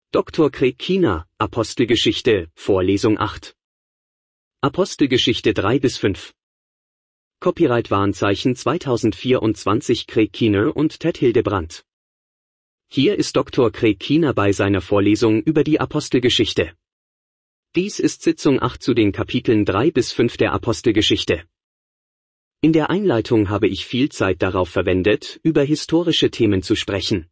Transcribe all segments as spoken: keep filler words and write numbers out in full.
Doktor Craig Keener, Apostelgeschichte, Vorlesung acht. Apostelgeschichte drei bis fünf. Copyright Warenzeichen zweitausendvierundzwanzig Craig Keener und Ted Hildebrandt. Hier ist Doktor Craig Keener bei seiner Vorlesung über die Apostelgeschichte. Dies ist Sitzung acht zu den Kapiteln drei bis fünf der Apostelgeschichte. In der Einleitung habe ich viel Zeit darauf verwendet, über historische Themen zu sprechen.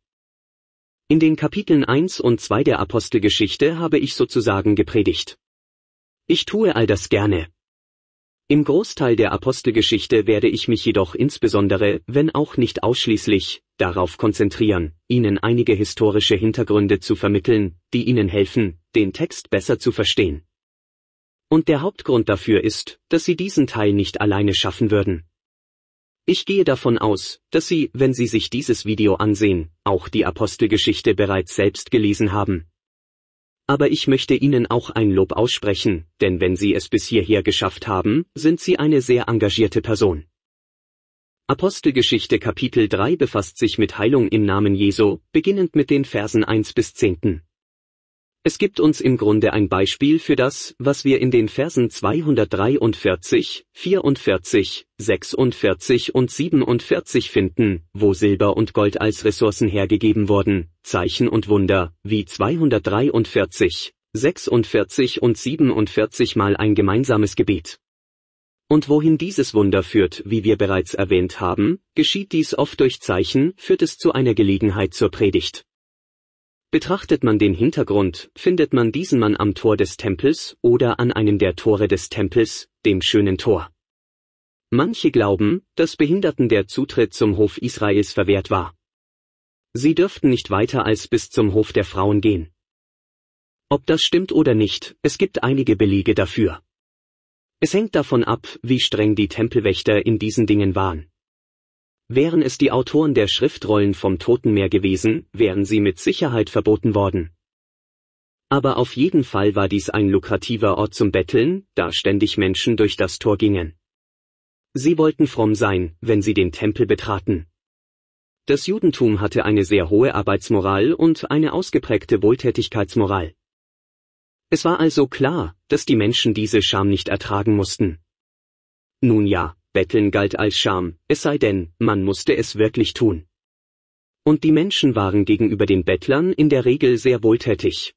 In den Kapiteln eins und zwei der Apostelgeschichte habe ich sozusagen gepredigt. Ich tue all das gerne. Im Großteil der Apostelgeschichte werde ich mich jedoch insbesondere, wenn auch nicht ausschließlich, darauf konzentrieren, Ihnen einige historische Hintergründe zu vermitteln, die Ihnen helfen, den Text besser zu verstehen. Und der Hauptgrund dafür ist, dass Sie diesen Teil nicht alleine schaffen würden. Ich gehe davon aus, dass Sie, wenn Sie sich dieses Video ansehen, auch die Apostelgeschichte bereits selbst gelesen haben. Aber ich möchte Ihnen auch ein Lob aussprechen, denn wenn Sie es bis hierher geschafft haben, sind Sie eine sehr engagierte Person. Apostelgeschichte Kapitel drei befasst sich mit Heilung im Namen Jesu, beginnend mit den Versen eins bis zehn. Es gibt uns im Grunde ein Beispiel für das, was wir in den Versen zweihundertdreiundvierzig, vierundvierzig, sechsundvierzig und siebenundvierzig finden, wo Silber und Gold als Ressourcen hergegeben wurden, Zeichen und Wunder, wie zweihundertdreiundvierzig, sechsundvierzig und siebenundvierzig mal ein gemeinsames Gebet. Und wohin dieses Wunder führt, wie wir bereits erwähnt haben, geschieht dies oft durch Zeichen, führt es zu einer Gelegenheit zur Predigt. Betrachtet man den Hintergrund, findet man diesen Mann am Tor des Tempels oder an einem der Tore des Tempels, dem schönen Tor. Manche glauben, dass Behinderten der Zutritt zum Hof Israels verwehrt war. Sie dürften nicht weiter als bis zum Hof der Frauen gehen. Ob das stimmt oder nicht, es gibt einige Belege dafür. Es hängt davon ab, wie streng die Tempelwächter in diesen Dingen waren. Wären es die Autoren der Schriftrollen vom Totenmeer gewesen, wären sie mit Sicherheit verboten worden. Aber auf jeden Fall war dies ein lukrativer Ort zum Betteln, da ständig Menschen durch das Tor gingen. Sie wollten fromm sein, wenn sie den Tempel betraten. Das Judentum hatte eine sehr hohe Arbeitsmoral und eine ausgeprägte Wohltätigkeitsmoral. Es war also klar, dass die Menschen diese Scham nicht ertragen mussten. Nun ja, Betteln galt als Scham, es sei denn, man musste es wirklich tun. Und die Menschen waren gegenüber den Bettlern in der Regel sehr wohltätig.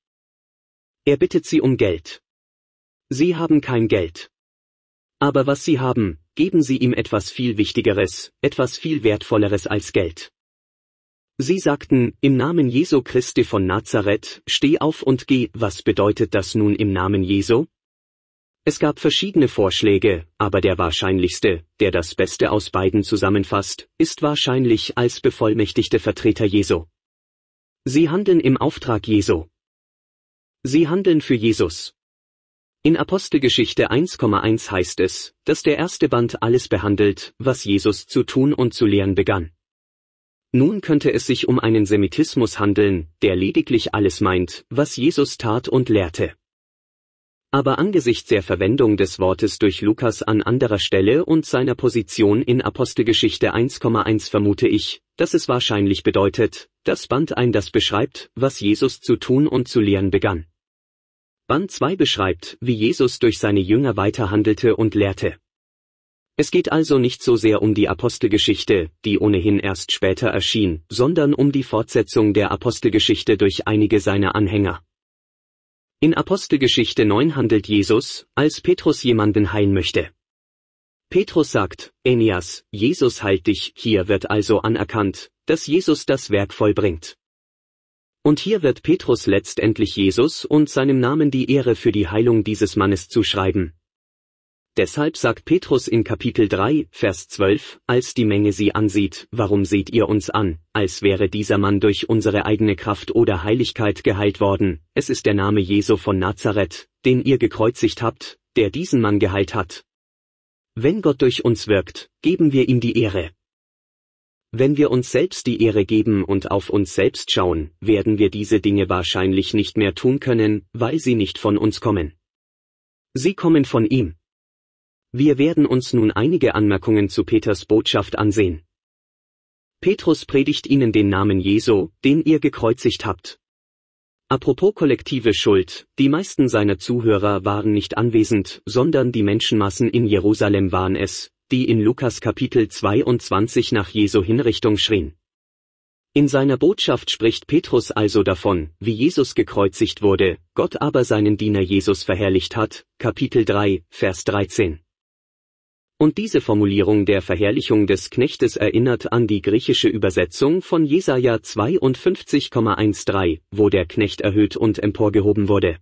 Er bittet sie um Geld. Sie haben kein Geld. Aber was sie haben, geben sie ihm etwas viel Wichtigeres, etwas viel Wertvolleres als Geld. Sie sagten, im Namen Jesu Christi von Nazareth, steh auf und geh. Was bedeutet das nun im Namen Jesu? Es gab verschiedene Vorschläge, aber der wahrscheinlichste, der das Beste aus beiden zusammenfasst, ist wahrscheinlich als bevollmächtigte Vertreter Jesu. Sie handeln im Auftrag Jesu. Sie handeln für Jesus. In Apostelgeschichte eins Komma eins heißt es, dass der erste Band alles behandelt, was Jesus zu tun und zu lehren begann. Nun könnte es sich um einen Semitismus handeln, der lediglich alles meint, was Jesus tat und lehrte. Aber angesichts der Verwendung des Wortes durch Lukas an anderer Stelle und seiner Position in Apostelgeschichte eins Komma eins vermute ich, dass es wahrscheinlich bedeutet, dass Band eins das beschreibt, was Jesus zu tun und zu lehren begann. Band zwei beschreibt, wie Jesus durch seine Jünger weiterhandelte und lehrte. Es geht also nicht so sehr um die Apostelgeschichte, die ohnehin erst später erschien, sondern um die Fortsetzung der Apostelgeschichte durch einige seiner Anhänger. In Apostelgeschichte neun handelt Jesus, als Petrus jemanden heilen möchte. Petrus sagt, Aeneas, Jesus heilt dich, hier wird also anerkannt, dass Jesus das Werk vollbringt. Und hier wird Petrus letztendlich Jesus und seinem Namen die Ehre für die Heilung dieses Mannes zuschreiben. Deshalb sagt Petrus in Kapitel drei, Vers zwölf, als die Menge sie ansieht, warum seht ihr uns an, als wäre dieser Mann durch unsere eigene Kraft oder Heiligkeit geheilt worden, es ist der Name Jesu von Nazareth, den ihr gekreuzigt habt, der diesen Mann geheilt hat. Wenn Gott durch uns wirkt, geben wir ihm die Ehre. Wenn wir uns selbst die Ehre geben und auf uns selbst schauen, werden wir diese Dinge wahrscheinlich nicht mehr tun können, weil sie nicht von uns kommen. Sie kommen von ihm. Wir werden uns nun einige Anmerkungen zu Peters Botschaft ansehen. Petrus predigt ihnen den Namen Jesu, den ihr gekreuzigt habt. Apropos kollektive Schuld, die meisten seiner Zuhörer waren nicht anwesend, sondern die Menschenmassen in Jerusalem waren es, die in Lukas Kapitel zweiundzwanzig nach Jesu Hinrichtung schrien. In seiner Botschaft spricht Petrus also davon, wie Jesus gekreuzigt wurde, Gott aber seinen Diener Jesus verherrlicht hat, Kapitel drei, Vers dreizehn. Und diese Formulierung der Verherrlichung des Knechtes erinnert an die griechische Übersetzung von Jesaja zweiundfünfzig, dreizehn, wo der Knecht erhöht und emporgehoben wurde.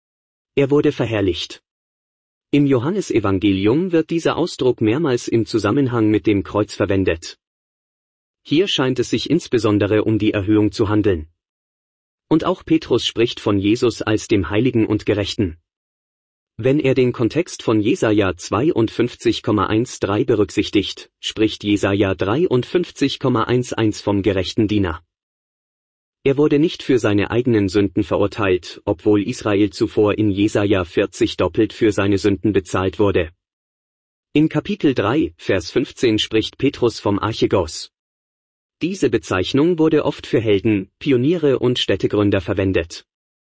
Er wurde verherrlicht. Im Johannesevangelium wird dieser Ausdruck mehrmals im Zusammenhang mit dem Kreuz verwendet. Hier scheint es sich insbesondere um die Erhöhung zu handeln. Und auch Petrus spricht von Jesus als dem Heiligen und Gerechten. Wenn er den Kontext von Jesaja zweiundfünfzig, dreizehn berücksichtigt, spricht Jesaja dreiundfünfzig, eins vom gerechten Diener. Er wurde nicht für seine eigenen Sünden verurteilt, obwohl Israel zuvor in Jesaja vierzig doppelt für seine Sünden bezahlt wurde. In Kapitel drei, Vers fünfzehn spricht Petrus vom Archegos. Diese Bezeichnung wurde oft für Helden, Pioniere und Städtegründer verwendet.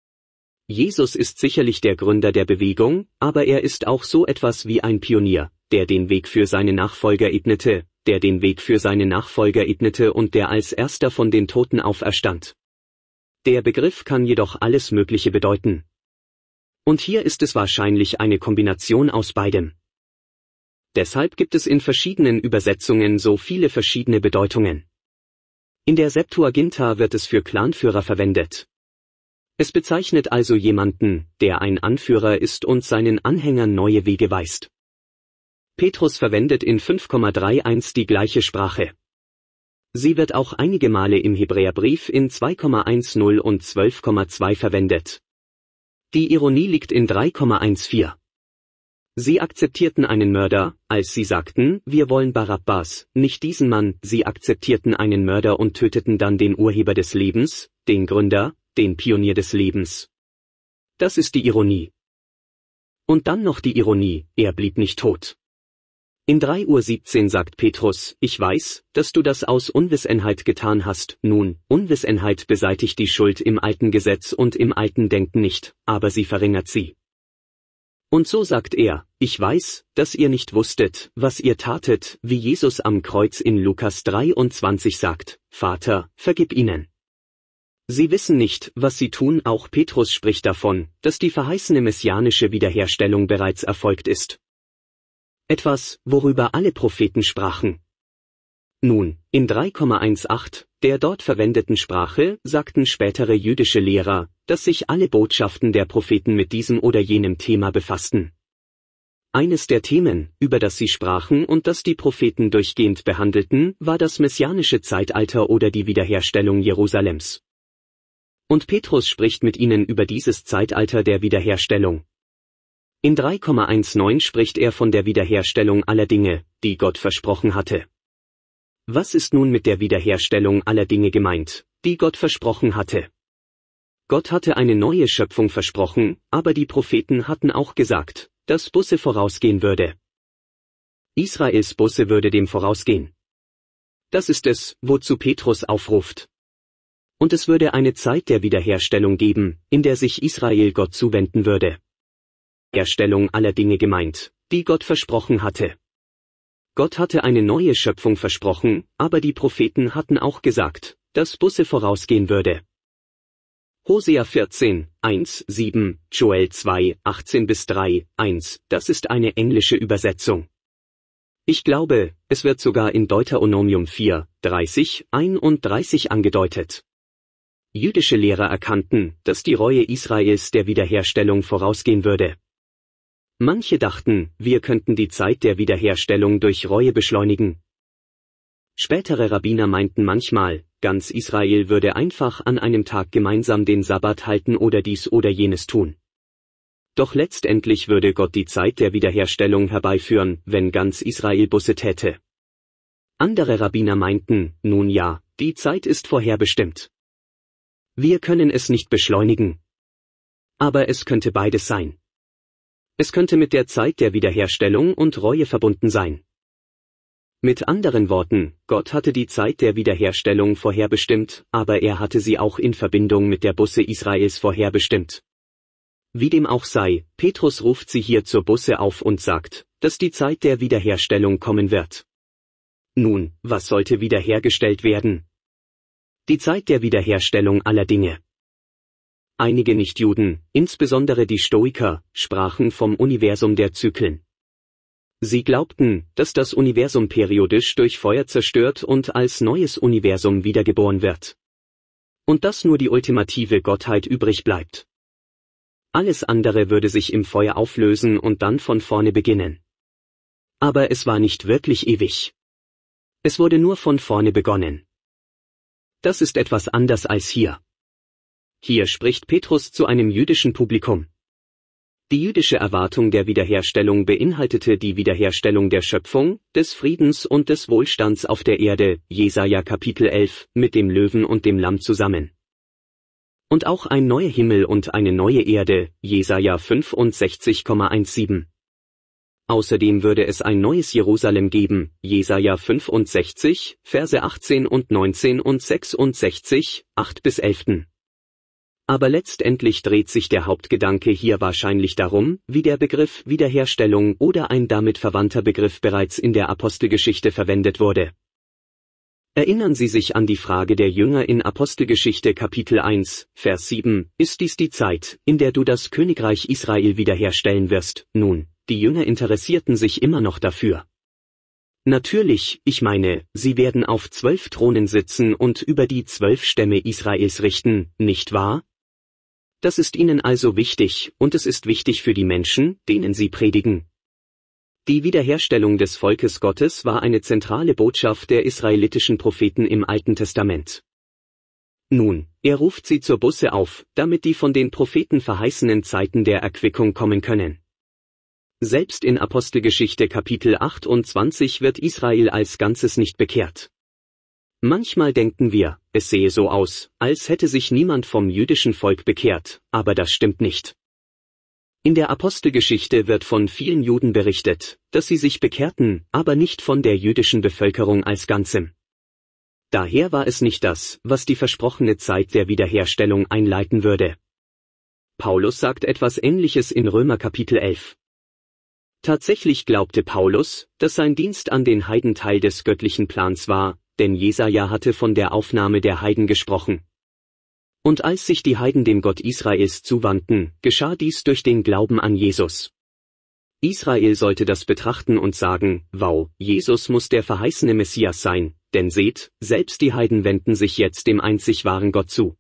Jesus ist sicherlich der Gründer der Bewegung, aber er ist auch so etwas wie ein Pionier, der den Weg für seine Nachfolger ebnete, der den Weg für seine Nachfolger ebnete und der als erster von den Toten auferstand. Der Begriff kann jedoch alles Mögliche bedeuten. Und hier ist es wahrscheinlich eine Kombination aus beidem. Deshalb gibt es in verschiedenen Übersetzungen so viele verschiedene Bedeutungen. In der Septuaginta wird es für Clanführer verwendet. Es bezeichnet also jemanden, der ein Anführer ist und seinen Anhängern neue Wege weist. Petrus verwendet in fünf einunddreißig die gleiche Sprache. Sie wird auch einige Male im Hebräerbrief in zwei zehn und zwölf zwei verwendet. Die Ironie liegt in drei vierzehn. Sie akzeptierten einen Mörder, als sie sagten, wir wollen Barabbas, nicht diesen Mann, sie akzeptierten einen Mörder und töteten dann den Urheber des Lebens, den Gründer, den Pionier des Lebens. Das ist die Ironie. Und dann noch die Ironie, er blieb nicht tot. In drei siebzehn sagt Petrus, ich weiß, dass du das aus Unwissenheit getan hast, nun, Unwissenheit beseitigt die Schuld im alten Gesetz und im alten Denken nicht, aber sie verringert sie. Und so sagt er, ich weiß, dass ihr nicht wusstet, was ihr tatet, wie Jesus am Kreuz in Lukas dreiundzwanzig sagt, Vater, vergib ihnen. Sie wissen nicht, was sie tun, auch Petrus spricht davon, dass die verheißene messianische Wiederherstellung bereits erfolgt ist. Etwas, worüber alle Propheten sprachen. Nun, in drei achtzehn, der dort verwendeten Sprache, sagten spätere jüdische Lehrer, dass sich alle Botschaften der Propheten mit diesem oder jenem Thema befassten. Eines der Themen, über das sie sprachen und das die Propheten durchgehend behandelten, war das messianische Zeitalter oder die Wiederherstellung Jerusalems. Und Petrus spricht mit ihnen über dieses Zeitalter der Wiederherstellung. In drei neunzehn spricht er von der Wiederherstellung aller Dinge, die Gott versprochen hatte. Was ist nun mit der Wiederherstellung aller Dinge gemeint, die Gott versprochen hatte? Gott hatte eine neue Schöpfung versprochen, aber die Propheten hatten auch gesagt, dass Busse vorausgehen würde. Israels Busse würde dem vorausgehen. Das ist es, wozu Petrus aufruft. Und es würde eine Zeit der Wiederherstellung geben, in der sich Israel Gott zuwenden würde. Herstellung aller Dinge gemeint, die Gott versprochen hatte. Gott hatte eine neue Schöpfung versprochen, aber die Propheten hatten auch gesagt, dass Busse vorausgehen würde. Hosea vierzehn, eins, sieben, Joel zwei, achtzehn bis drei, eins, das ist eine englische Übersetzung. Ich glaube, es wird sogar in Deuteronomium vier, dreißig, einunddreißig angedeutet. Jüdische Lehrer erkannten, dass die Reue Israels der Wiederherstellung vorausgehen würde. Manche dachten, wir könnten die Zeit der Wiederherstellung durch Reue beschleunigen. Spätere Rabbiner meinten manchmal, ganz Israel würde einfach an einem Tag gemeinsam den Sabbat halten oder dies oder jenes tun. Doch letztendlich würde Gott die Zeit der Wiederherstellung herbeiführen, wenn ganz Israel Busse täte. Andere Rabbiner meinten, nun ja, die Zeit ist vorherbestimmt. Wir können es nicht beschleunigen. Aber es könnte beides sein. Es könnte mit der Zeit der Wiederherstellung und Reue verbunden sein. Mit anderen Worten, Gott hatte die Zeit der Wiederherstellung vorherbestimmt, aber er hatte sie auch in Verbindung mit der Busse Israels vorherbestimmt. Wie dem auch sei, Petrus ruft sie hier zur Busse auf und sagt, dass die Zeit der Wiederherstellung kommen wird. Nun, was sollte wiederhergestellt werden? Die Zeit der Wiederherstellung aller Dinge. Einige Nichtjuden, insbesondere die Stoiker, sprachen vom Universum der Zyklen. Sie glaubten, dass das Universum periodisch durch Feuer zerstört und als neues Universum wiedergeboren wird. Und dass nur die ultimative Gottheit übrig bleibt. Alles andere würde sich im Feuer auflösen und dann von vorne beginnen. Aber es war nicht wirklich ewig. Es wurde nur von vorne begonnen. Das ist etwas anders als hier. Hier spricht Petrus zu einem jüdischen Publikum. Die jüdische Erwartung der Wiederherstellung beinhaltete die Wiederherstellung der Schöpfung, des Friedens und des Wohlstands auf der Erde, Jesaja Kapitel elf, mit dem Löwen und dem Lamm zusammen. Und auch ein neuer Himmel und eine neue Erde, Jesaja fünfundsechzig Komma siebzehn. Außerdem würde es ein neues Jerusalem geben, Jesaja fünfundsechzig, Verse achtzehn und neunzehn und sechsundsechzig, acht bis elf. Aber letztendlich dreht sich der Hauptgedanke hier wahrscheinlich darum, wie der Begriff Wiederherstellung oder ein damit verwandter Begriff bereits in der Apostelgeschichte verwendet wurde. Erinnern Sie sich an die Frage der Jünger in Apostelgeschichte Kapitel eins, Vers sieben, ist dies die Zeit, in der du das Königreich Israel wiederherstellen wirst? Nun, die Jünger interessierten sich immer noch dafür. Natürlich, ich meine, sie werden auf zwölf Thronen sitzen und über die zwölf Stämme Israels richten, nicht wahr? Das ist ihnen also wichtig, und es ist wichtig für die Menschen, denen sie predigen. Die Wiederherstellung des Volkes Gottes war eine zentrale Botschaft der israelitischen Propheten im Alten Testament. Nun, er ruft sie zur Busse auf, damit die von den Propheten verheißenen Zeiten der Erquickung kommen können. Selbst in Apostelgeschichte Kapitel achtundzwanzig wird Israel als Ganzes nicht bekehrt. Manchmal denken wir, es sehe so aus, als hätte sich niemand vom jüdischen Volk bekehrt, aber das stimmt nicht. In der Apostelgeschichte wird von vielen Juden berichtet, dass sie sich bekehrten, aber nicht von der jüdischen Bevölkerung als Ganzem. Daher war es nicht das, was die versprochene Zeit der Wiederherstellung einleiten würde. Paulus sagt etwas Ähnliches in Römer Kapitel elf. Tatsächlich glaubte Paulus, dass sein Dienst an den Heiden Teil des göttlichen Plans war, denn Jesaja hatte von der Aufnahme der Heiden gesprochen. Und als sich die Heiden dem Gott Israels zuwandten, geschah dies durch den Glauben an Jesus. Israel sollte das betrachten und sagen, wow, Jesus muss der verheißene Messias sein, denn seht, selbst die Heiden wenden sich jetzt dem einzig wahren Gott zu.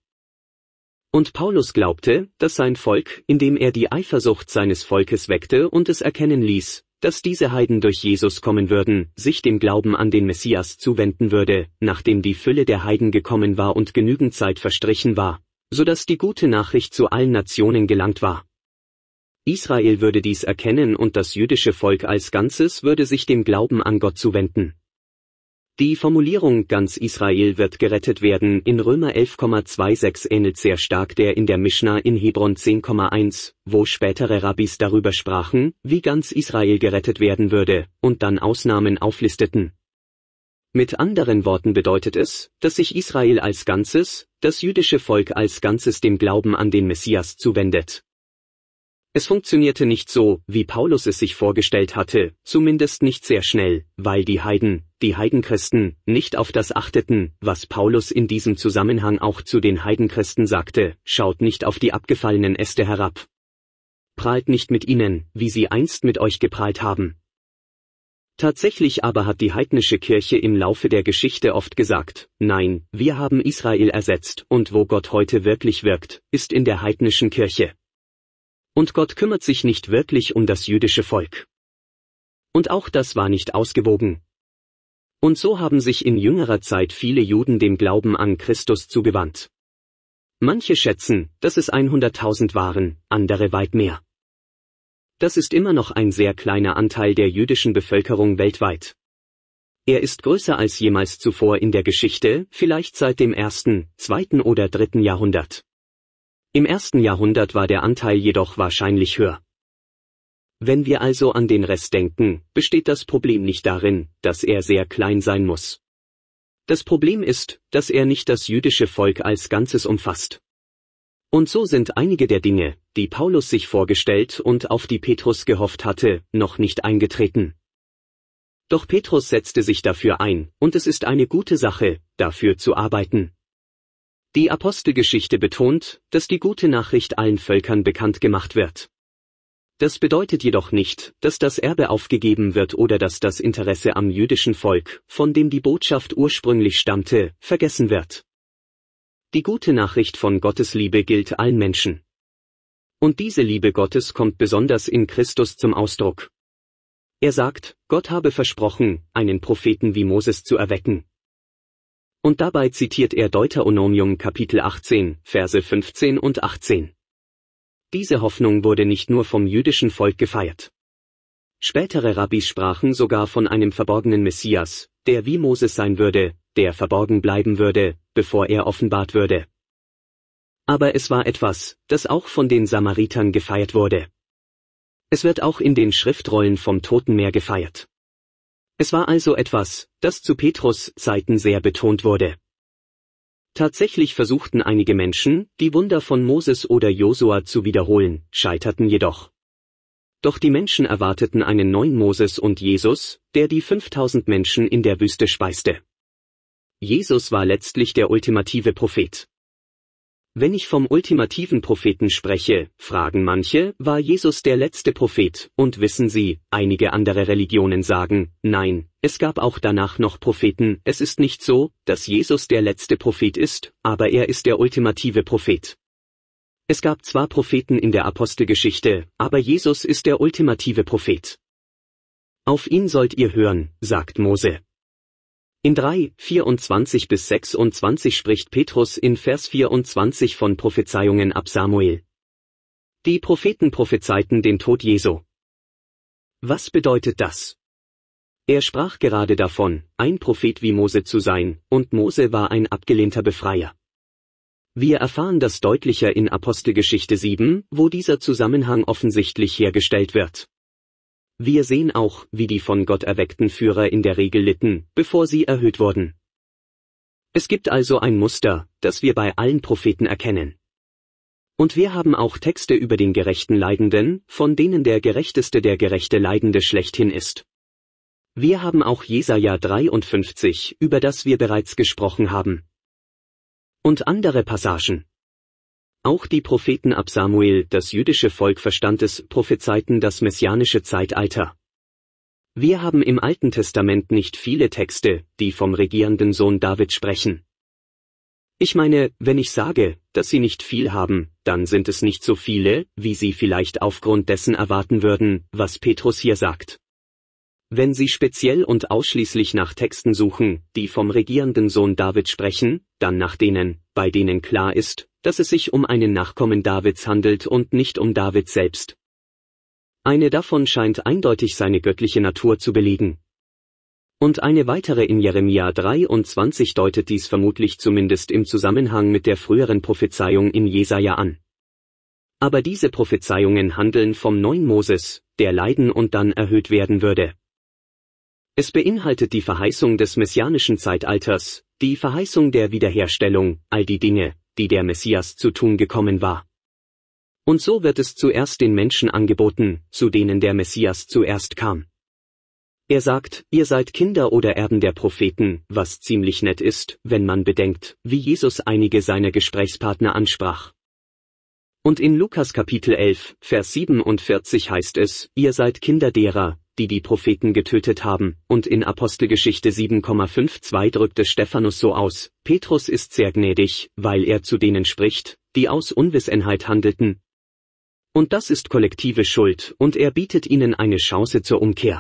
Und Paulus glaubte, dass sein Volk, indem er die Eifersucht seines Volkes weckte und es erkennen ließ, dass diese Heiden durch Jesus kommen würden, sich dem Glauben an den Messias zuwenden würde, nachdem die Fülle der Heiden gekommen war und genügend Zeit verstrichen war, so dass die gute Nachricht zu allen Nationen gelangt war. Israel würde dies erkennen und das jüdische Volk als Ganzes würde sich dem Glauben an Gott zuwenden. Die Formulierung ganz Israel wird gerettet werden in Römer elf Komma sechsundzwanzig ähnelt sehr stark der in der Mischna in Hebron zehn Komma eins, wo spätere Rabbis darüber sprachen, wie ganz Israel gerettet werden würde, und dann Ausnahmen auflisteten. Mit anderen Worten bedeutet es, dass sich Israel als Ganzes, das jüdische Volk als Ganzes dem Glauben an den Messias zuwendet. Es funktionierte nicht so, wie Paulus es sich vorgestellt hatte, zumindest nicht sehr schnell, weil die Heiden, die Heidenchristen, nicht auf das achteten, was Paulus in diesem Zusammenhang auch zu den Heidenchristen sagte, schaut nicht auf die abgefallenen Äste herab. Prahlt nicht mit ihnen, wie sie einst mit euch geprahlt haben. Tatsächlich aber hat die heidnische Kirche im Laufe der Geschichte oft gesagt, nein, wir haben Israel ersetzt, und wo Gott heute wirklich wirkt, ist in der heidnischen Kirche. Und Gott kümmert sich nicht wirklich um das jüdische Volk. Und auch das war nicht ausgewogen. Und so haben sich in jüngerer Zeit viele Juden dem Glauben an Christus zugewandt. Manche schätzen, dass es hunderttausend waren, andere weit mehr. Das ist immer noch ein sehr kleiner Anteil der jüdischen Bevölkerung weltweit. Er ist größer als jemals zuvor in der Geschichte, vielleicht seit dem ersten, zweiten oder dritten Jahrhundert. Im ersten Jahrhundert war der Anteil jedoch wahrscheinlich höher. Wenn wir also an den Rest denken, besteht das Problem nicht darin, dass er sehr klein sein muss. Das Problem ist, dass er nicht das jüdische Volk als Ganzes umfasst. Und so sind einige der Dinge, die Paulus sich vorgestellt und auf die Petrus gehofft hatte, noch nicht eingetreten. Doch Petrus setzte sich dafür ein, und es ist eine gute Sache, dafür zu arbeiten. Die Apostelgeschichte betont, dass die gute Nachricht allen Völkern bekannt gemacht wird. Das bedeutet jedoch nicht, dass das Erbe aufgegeben wird oder dass das Interesse am jüdischen Volk, von dem die Botschaft ursprünglich stammte, vergessen wird. Die gute Nachricht von Gottes Liebe gilt allen Menschen. Und diese Liebe Gottes kommt besonders in Christus zum Ausdruck. Er sagt, Gott habe versprochen, einen Propheten wie Moses zu erwecken. Und dabei zitiert er Deuteronomium Kapitel achtzehn, Verse fünfzehn und achtzehn. Diese Hoffnung wurde nicht nur vom jüdischen Volk gefeiert. Spätere Rabbis sprachen sogar von einem verborgenen Messias, der wie Moses sein würde, der verborgen bleiben würde, bevor er offenbart würde. Aber es war etwas, das auch von den Samaritern gefeiert wurde. Es wird auch in den Schriftrollen vom Toten Meer gefeiert. Es war also etwas, das zu Petrus' Zeiten sehr betont wurde. Tatsächlich versuchten einige Menschen, die Wunder von Moses oder Josua zu wiederholen, scheiterten jedoch. Doch die Menschen erwarteten einen neuen Moses und Jesus, der die fünftausend Menschen in der Wüste speiste. Jesus war letztlich der ultimative Prophet. Wenn ich vom ultimativen Propheten spreche, fragen manche, war Jesus der letzte Prophet, und wissen Sie, einige andere Religionen sagen, nein, es gab auch danach noch Propheten, es ist nicht so, dass Jesus der letzte Prophet ist, aber er ist der ultimative Prophet. Es gab zwar Propheten in der Apostelgeschichte, aber Jesus ist der ultimative Prophet. Auf ihn sollt ihr hören, sagt Mose. In drei, vierundzwanzig bis sechsundzwanzig spricht Petrus in Vers vierundzwanzig von Prophezeiungen ab Samuel. Die Propheten prophezeiten den Tod Jesu. Was bedeutet das? Er sprach gerade davon, ein Prophet wie Mose zu sein, und Mose war ein abgelehnter Befreier. Wir erfahren das deutlicher in Apostelgeschichte sieben, wo dieser Zusammenhang offensichtlich hergestellt wird. Wir sehen auch, wie die von Gott erweckten Führer in der Regel litten, bevor sie erhöht wurden. Es gibt also ein Muster, das wir bei allen Propheten erkennen. Und wir haben auch Texte über den gerechten Leidenden, von denen der Gerechteste der gerechte Leidende schlechthin ist. Wir haben auch Jesaja dreiundfünfzig, über das wir bereits gesprochen haben. Und andere Passagen. Auch die Propheten ab Samuel, das jüdische Volk verstand es, prophezeiten das messianische Zeitalter. Wir haben im Alten Testament nicht viele Texte, die vom regierenden Sohn David sprechen. Ich meine, wenn ich sage, dass sie nicht viel haben, dann sind es nicht so viele, wie Sie vielleicht aufgrund dessen erwarten würden, was Petrus hier sagt. Wenn Sie speziell und ausschließlich nach Texten suchen, die vom regierenden Sohn David sprechen, dann nach denen, bei denen klar ist, dass es sich um einen Nachkommen Davids handelt und nicht um David selbst. Eine davon scheint eindeutig seine göttliche Natur zu belegen. Und eine weitere in Jeremia dreiundzwanzig deutet dies vermutlich zumindest im Zusammenhang mit der früheren Prophezeiung in Jesaja an. Aber diese Prophezeiungen handeln vom neuen Moses, der leiden und dann erhöht werden würde. Es beinhaltet die Verheißung des messianischen Zeitalters, die Verheißung der Wiederherstellung, all die Dinge, die der Messias zu tun gekommen war. Und so wird es zuerst den Menschen angeboten, zu denen der Messias zuerst kam. Er sagt, ihr seid Kinder oder Erben der Propheten, was ziemlich nett ist, wenn man bedenkt, wie Jesus einige seiner Gesprächspartner ansprach. Und in Lukas Kapitel elf, Vers siebenundvierzig heißt es, ihr seid Kinder derer, die die Propheten getötet haben, und in Apostelgeschichte sieben Komma zweiundfünfzig drückt es Stephanus so aus, Petrus ist sehr gnädig, weil er zu denen spricht, die aus Unwissenheit handelten. Und das ist kollektive Schuld, und er bietet ihnen eine Chance zur Umkehr.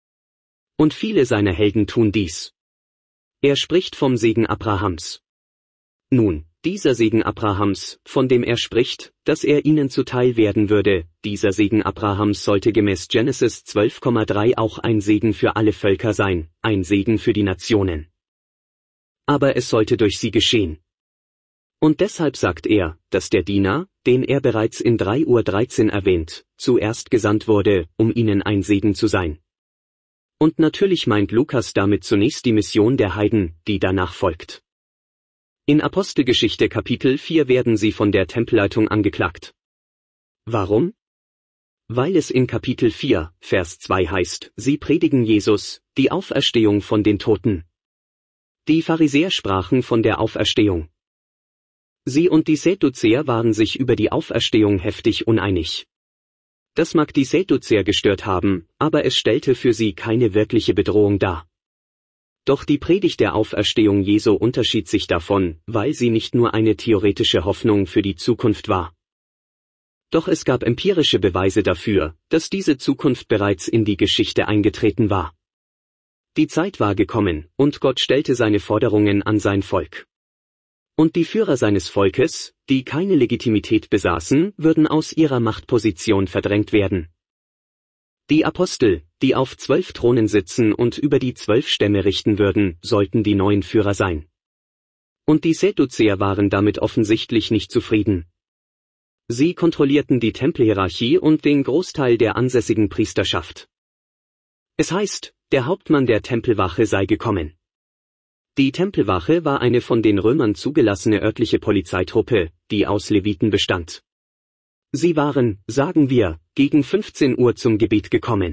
Und viele seiner Helden tun dies. Er spricht vom Segen Abrahams. Nun, dieser Segen Abrahams, von dem er spricht, dass er ihnen zuteil werden würde, dieser Segen Abrahams sollte gemäß Genesis zwölf Komma drei auch ein Segen für alle Völker sein, ein Segen für die Nationen. Aber es sollte durch sie geschehen. Und deshalb sagt er, dass der Diener, den er bereits in drei Uhr dreizehn erwähnt, zuerst gesandt wurde, um ihnen ein Segen zu sein. Und natürlich meint Lukas damit zunächst die Mission der Heiden, die danach folgt. In Apostelgeschichte Kapitel vier werden sie von der Tempelleitung angeklagt. Warum? Weil es in Kapitel vier, Vers zwei heißt, sie predigen Jesus, die Auferstehung von den Toten. Die Pharisäer sprachen von der Auferstehung. Sie und die Sadduzäer waren sich über die Auferstehung heftig uneinig. Das mag die Sadduzäer gestört haben, aber es stellte für sie keine wirkliche Bedrohung dar. Doch die Predigt der Auferstehung Jesu unterschied sich davon, weil sie nicht nur eine theoretische Hoffnung für die Zukunft war. Doch es gab empirische Beweise dafür, dass diese Zukunft bereits in die Geschichte eingetreten war. Die Zeit war gekommen, und Gott stellte seine Forderungen an sein Volk. Und die Führer seines Volkes, die keine Legitimität besaßen, würden aus ihrer Machtposition verdrängt werden. Die Apostel, die auf zwölf Thronen sitzen und über die zwölf Stämme richten würden, sollten die neuen Führer sein. Und die Sadduzäer waren damit offensichtlich nicht zufrieden. Sie kontrollierten die Tempelhierarchie und den Großteil der ansässigen Priesterschaft. Es heißt, der Hauptmann der Tempelwache sei gekommen. Die Tempelwache war eine von den Römern zugelassene örtliche Polizeitruppe, die aus Leviten bestand. Sie waren, sagen wir, gegen fünfzehn Uhr zum Gebet gekommen.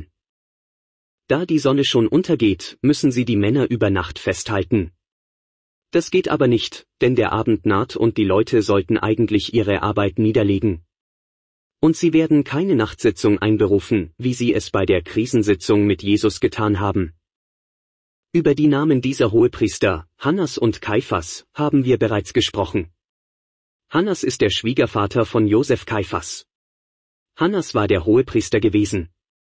Da die Sonne schon untergeht, müssen sie die Männer über Nacht festhalten. Das geht aber nicht, denn der Abend naht und die Leute sollten eigentlich ihre Arbeit niederlegen. Und sie werden keine Nachtsitzung einberufen, wie sie es bei der Krisensitzung mit Jesus getan haben. Über die Namen dieser Hohepriester, Hannas und Kaiphas, haben wir bereits gesprochen. Hannas ist der Schwiegervater von Josef Kaiphas. Hannas war der Hohepriester gewesen.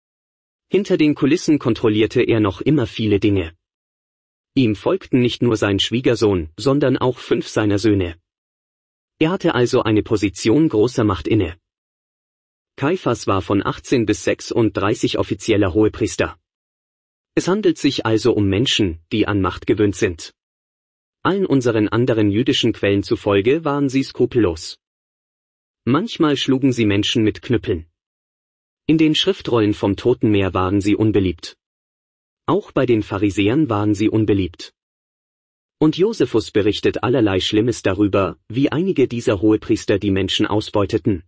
Hinter den Kulissen kontrollierte er noch immer viele Dinge. Ihm folgten nicht nur sein Schwiegersohn, sondern auch fünf seiner Söhne. Er hatte also eine Position großer Macht inne. Kaiphas war von achtzehn bis sechsunddreißig offizieller Hohepriester. Es handelt sich also um Menschen, die an Macht gewöhnt sind. Allen unseren anderen jüdischen Quellen zufolge waren sie skrupellos. Manchmal schlugen sie Menschen mit Knüppeln. In den Schriftrollen vom Totenmeer waren sie unbeliebt. Auch bei den Pharisäern waren sie unbeliebt. Und Josephus berichtet allerlei Schlimmes darüber, wie einige dieser Hohepriester die Menschen ausbeuteten.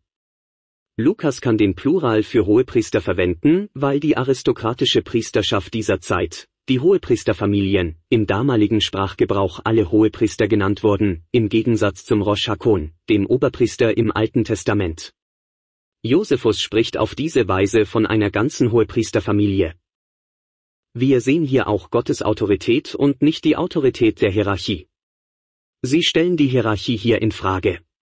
Lukas kann den Plural für Hohepriester verwenden, weil die aristokratische Priesterschaft dieser Zeit, die Hohepriesterfamilien, im damaligen Sprachgebrauch alle Hohepriester genannt wurden, im Gegensatz zum Rosh Hakon, dem Oberpriester im Alten Testament. Josephus spricht auf diese Weise von einer ganzen Hohepriesterfamilie. Wir sehen hier auch Gottes Autorität und nicht die Autorität der Hierarchie. Sie stellen die Hierarchie hier in Frage.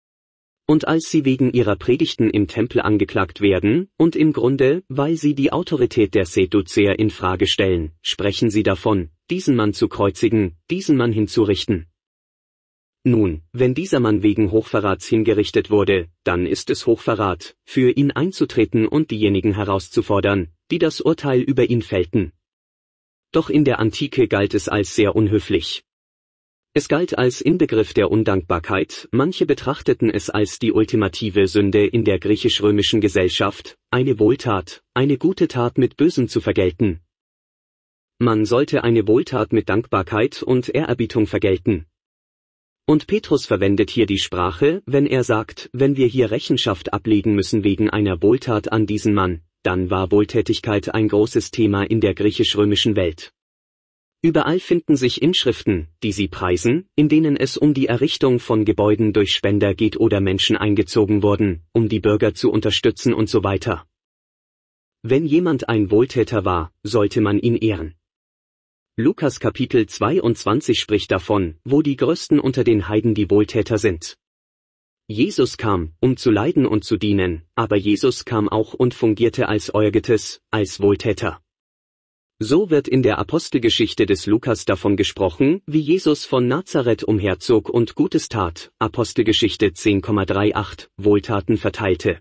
Und als sie wegen ihrer Predigten im Tempel angeklagt werden, und im Grunde, weil sie die Autorität der Sadduzäer in Frage stellen, sprechen sie davon, diesen Mann zu kreuzigen, diesen Mann hinzurichten. Nun, wenn dieser Mann wegen Hochverrats hingerichtet wurde, dann ist es Hochverrat, für ihn einzutreten und diejenigen herauszufordern, die das Urteil über ihn fällten. Doch in der Antike galt es als sehr unhöflich. Es galt als Inbegriff der Undankbarkeit, manche betrachteten es als die ultimative Sünde in der griechisch-römischen Gesellschaft, eine Wohltat, eine gute Tat mit Bösem zu vergelten. Man sollte eine Wohltat mit Dankbarkeit und Ehrerbietung vergelten. Und Petrus verwendet hier die Sprache, wenn er sagt, wenn wir hier Rechenschaft ablegen müssen wegen einer Wohltat an diesen Mann, dann war Wohltätigkeit ein großes Thema in der griechisch-römischen Welt. Überall finden sich Inschriften, die sie preisen, in denen es um die Errichtung von Gebäuden durch Spender geht oder Menschen eingezogen wurden, um die Bürger zu unterstützen und so weiter. Wenn jemand ein Wohltäter war, sollte man ihn ehren. Lukas Kapitel zweiundzwanzig spricht davon, wo die Größten unter den Heiden die Wohltäter sind. Jesus kam, um zu leiden und zu dienen, aber Jesus kam auch und fungierte als Euergetes, als Wohltäter. So wird in der Apostelgeschichte des Lukas davon gesprochen, wie Jesus von Nazareth umherzog und Gutes tat, Apostelgeschichte zehn Komma achtunddreißig, Wohltaten verteilte.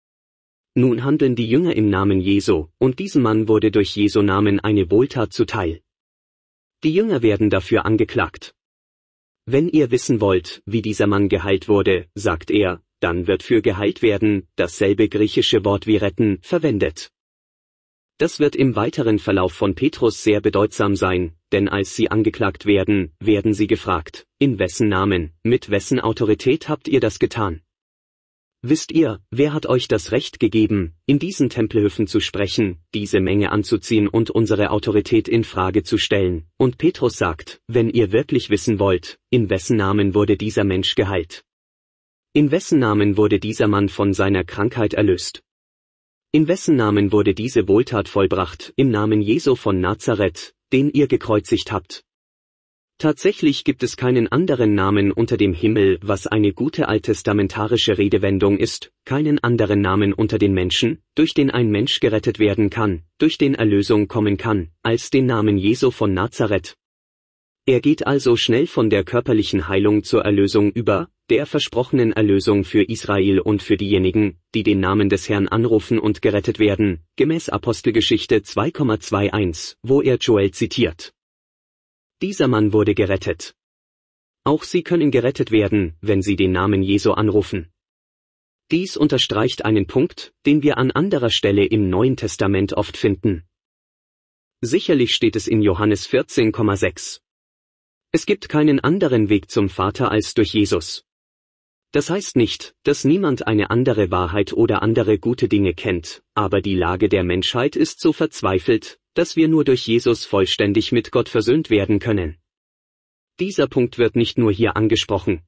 Nun handeln die Jünger im Namen Jesu, und diesem Mann wurde durch Jesu Namen eine Wohltat zuteil. Die Jünger werden dafür angeklagt. Wenn ihr wissen wollt, wie dieser Mann geheilt wurde, sagt er, dann wird für geheilt werden dasselbe griechische Wort wie retten verwendet. Das wird im weiteren Verlauf von Petrus sehr bedeutsam sein, denn als sie angeklagt werden, werden sie gefragt, in wessen Namen, mit wessen Autorität habt ihr das getan? Wisst ihr, wer hat euch das Recht gegeben, in diesen Tempelhöfen zu sprechen, diese Menge anzuziehen und unsere Autorität in Frage zu stellen? Und Petrus sagt, wenn ihr wirklich wissen wollt, in wessen Namen wurde dieser Mensch geheilt? In wessen Namen wurde dieser Mann von seiner Krankheit erlöst? In wessen Namen wurde diese Wohltat vollbracht, im Namen Jesu von Nazareth, den ihr gekreuzigt habt? Tatsächlich gibt es keinen anderen Namen unter dem Himmel, was eine gute alttestamentarische Redewendung ist, keinen anderen Namen unter den Menschen, durch den ein Mensch gerettet werden kann, durch den Erlösung kommen kann, als den Namen Jesu von Nazareth. Er geht also schnell von der körperlichen Heilung zur Erlösung über, der versprochenen Erlösung für Israel und für diejenigen, die den Namen des Herrn anrufen und gerettet werden, gemäß Apostelgeschichte zwei Komma einundzwanzig, wo er Joel zitiert. Dieser Mann wurde gerettet. Auch Sie können gerettet werden, wenn Sie den Namen Jesu anrufen. Dies unterstreicht einen Punkt, den wir an anderer Stelle im Neuen Testament oft finden. Sicherlich steht es in Johannes vierzehn Komma sechs. Es gibt keinen anderen Weg zum Vater als durch Jesus. Das heißt nicht, dass niemand eine andere Wahrheit oder andere gute Dinge kennt, aber die Lage der Menschheit ist so verzweifelt, dass wir nur durch Jesus vollständig mit Gott versöhnt werden können. Dieser Punkt wird nicht nur hier angesprochen.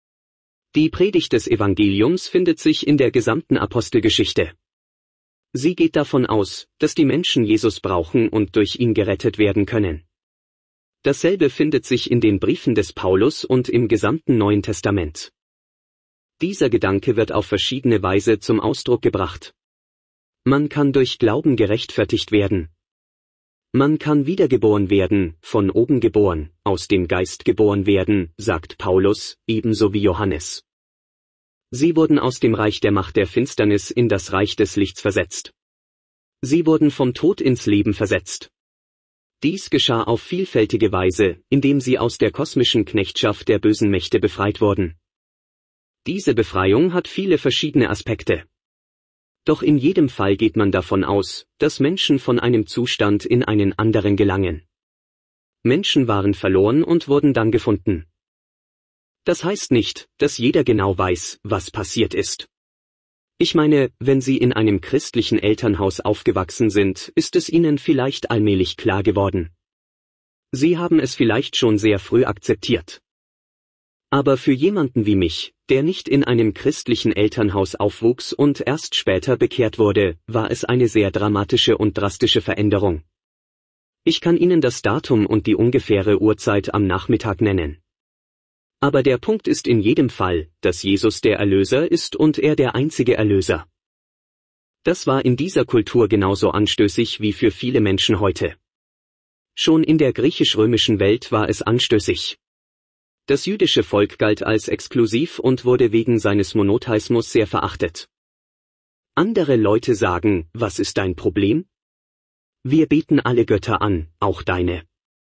Die Predigt des Evangeliums findet sich in der gesamten Apostelgeschichte. Sie geht davon aus, dass die Menschen Jesus brauchen und durch ihn gerettet werden können. Dasselbe findet sich in den Briefen des Paulus und im gesamten Neuen Testament. Dieser Gedanke wird auf verschiedene Weise zum Ausdruck gebracht. Man kann durch Glauben gerechtfertigt werden. Man kann wiedergeboren werden, von oben geboren, aus dem Geist geboren werden, sagt Paulus, ebenso wie Johannes. Sie wurden aus dem Reich der Macht der Finsternis in das Reich des Lichts versetzt. Sie wurden vom Tod ins Leben versetzt. Dies geschah auf vielfältige Weise, indem sie aus der kosmischen Knechtschaft der bösen Mächte befreit wurden. Diese Befreiung hat viele verschiedene Aspekte. Doch in jedem Fall geht man davon aus, dass Menschen von einem Zustand in einen anderen gelangen. Menschen waren verloren und wurden dann gefunden. Das heißt nicht, dass jeder genau weiß, was passiert ist. Ich meine, wenn Sie in einem christlichen Elternhaus aufgewachsen sind, ist es Ihnen vielleicht allmählich klar geworden. Sie haben es vielleicht schon sehr früh akzeptiert. Aber für jemanden wie mich, der nicht in einem christlichen Elternhaus aufwuchs und erst später bekehrt wurde, war es eine sehr dramatische und drastische Veränderung. Ich kann Ihnen das Datum und die ungefähre Uhrzeit am Nachmittag nennen. Aber der Punkt ist in jedem Fall, dass Jesus der Erlöser ist und er der einzige Erlöser. Das war in dieser Kultur genauso anstößig wie für viele Menschen heute. Schon in der griechisch-römischen Welt war es anstößig. Das jüdische Volk galt als exklusiv und wurde wegen seines Monotheismus sehr verachtet. Andere Leute sagen, was ist dein Problem? Wir beten alle Götter an, auch deine.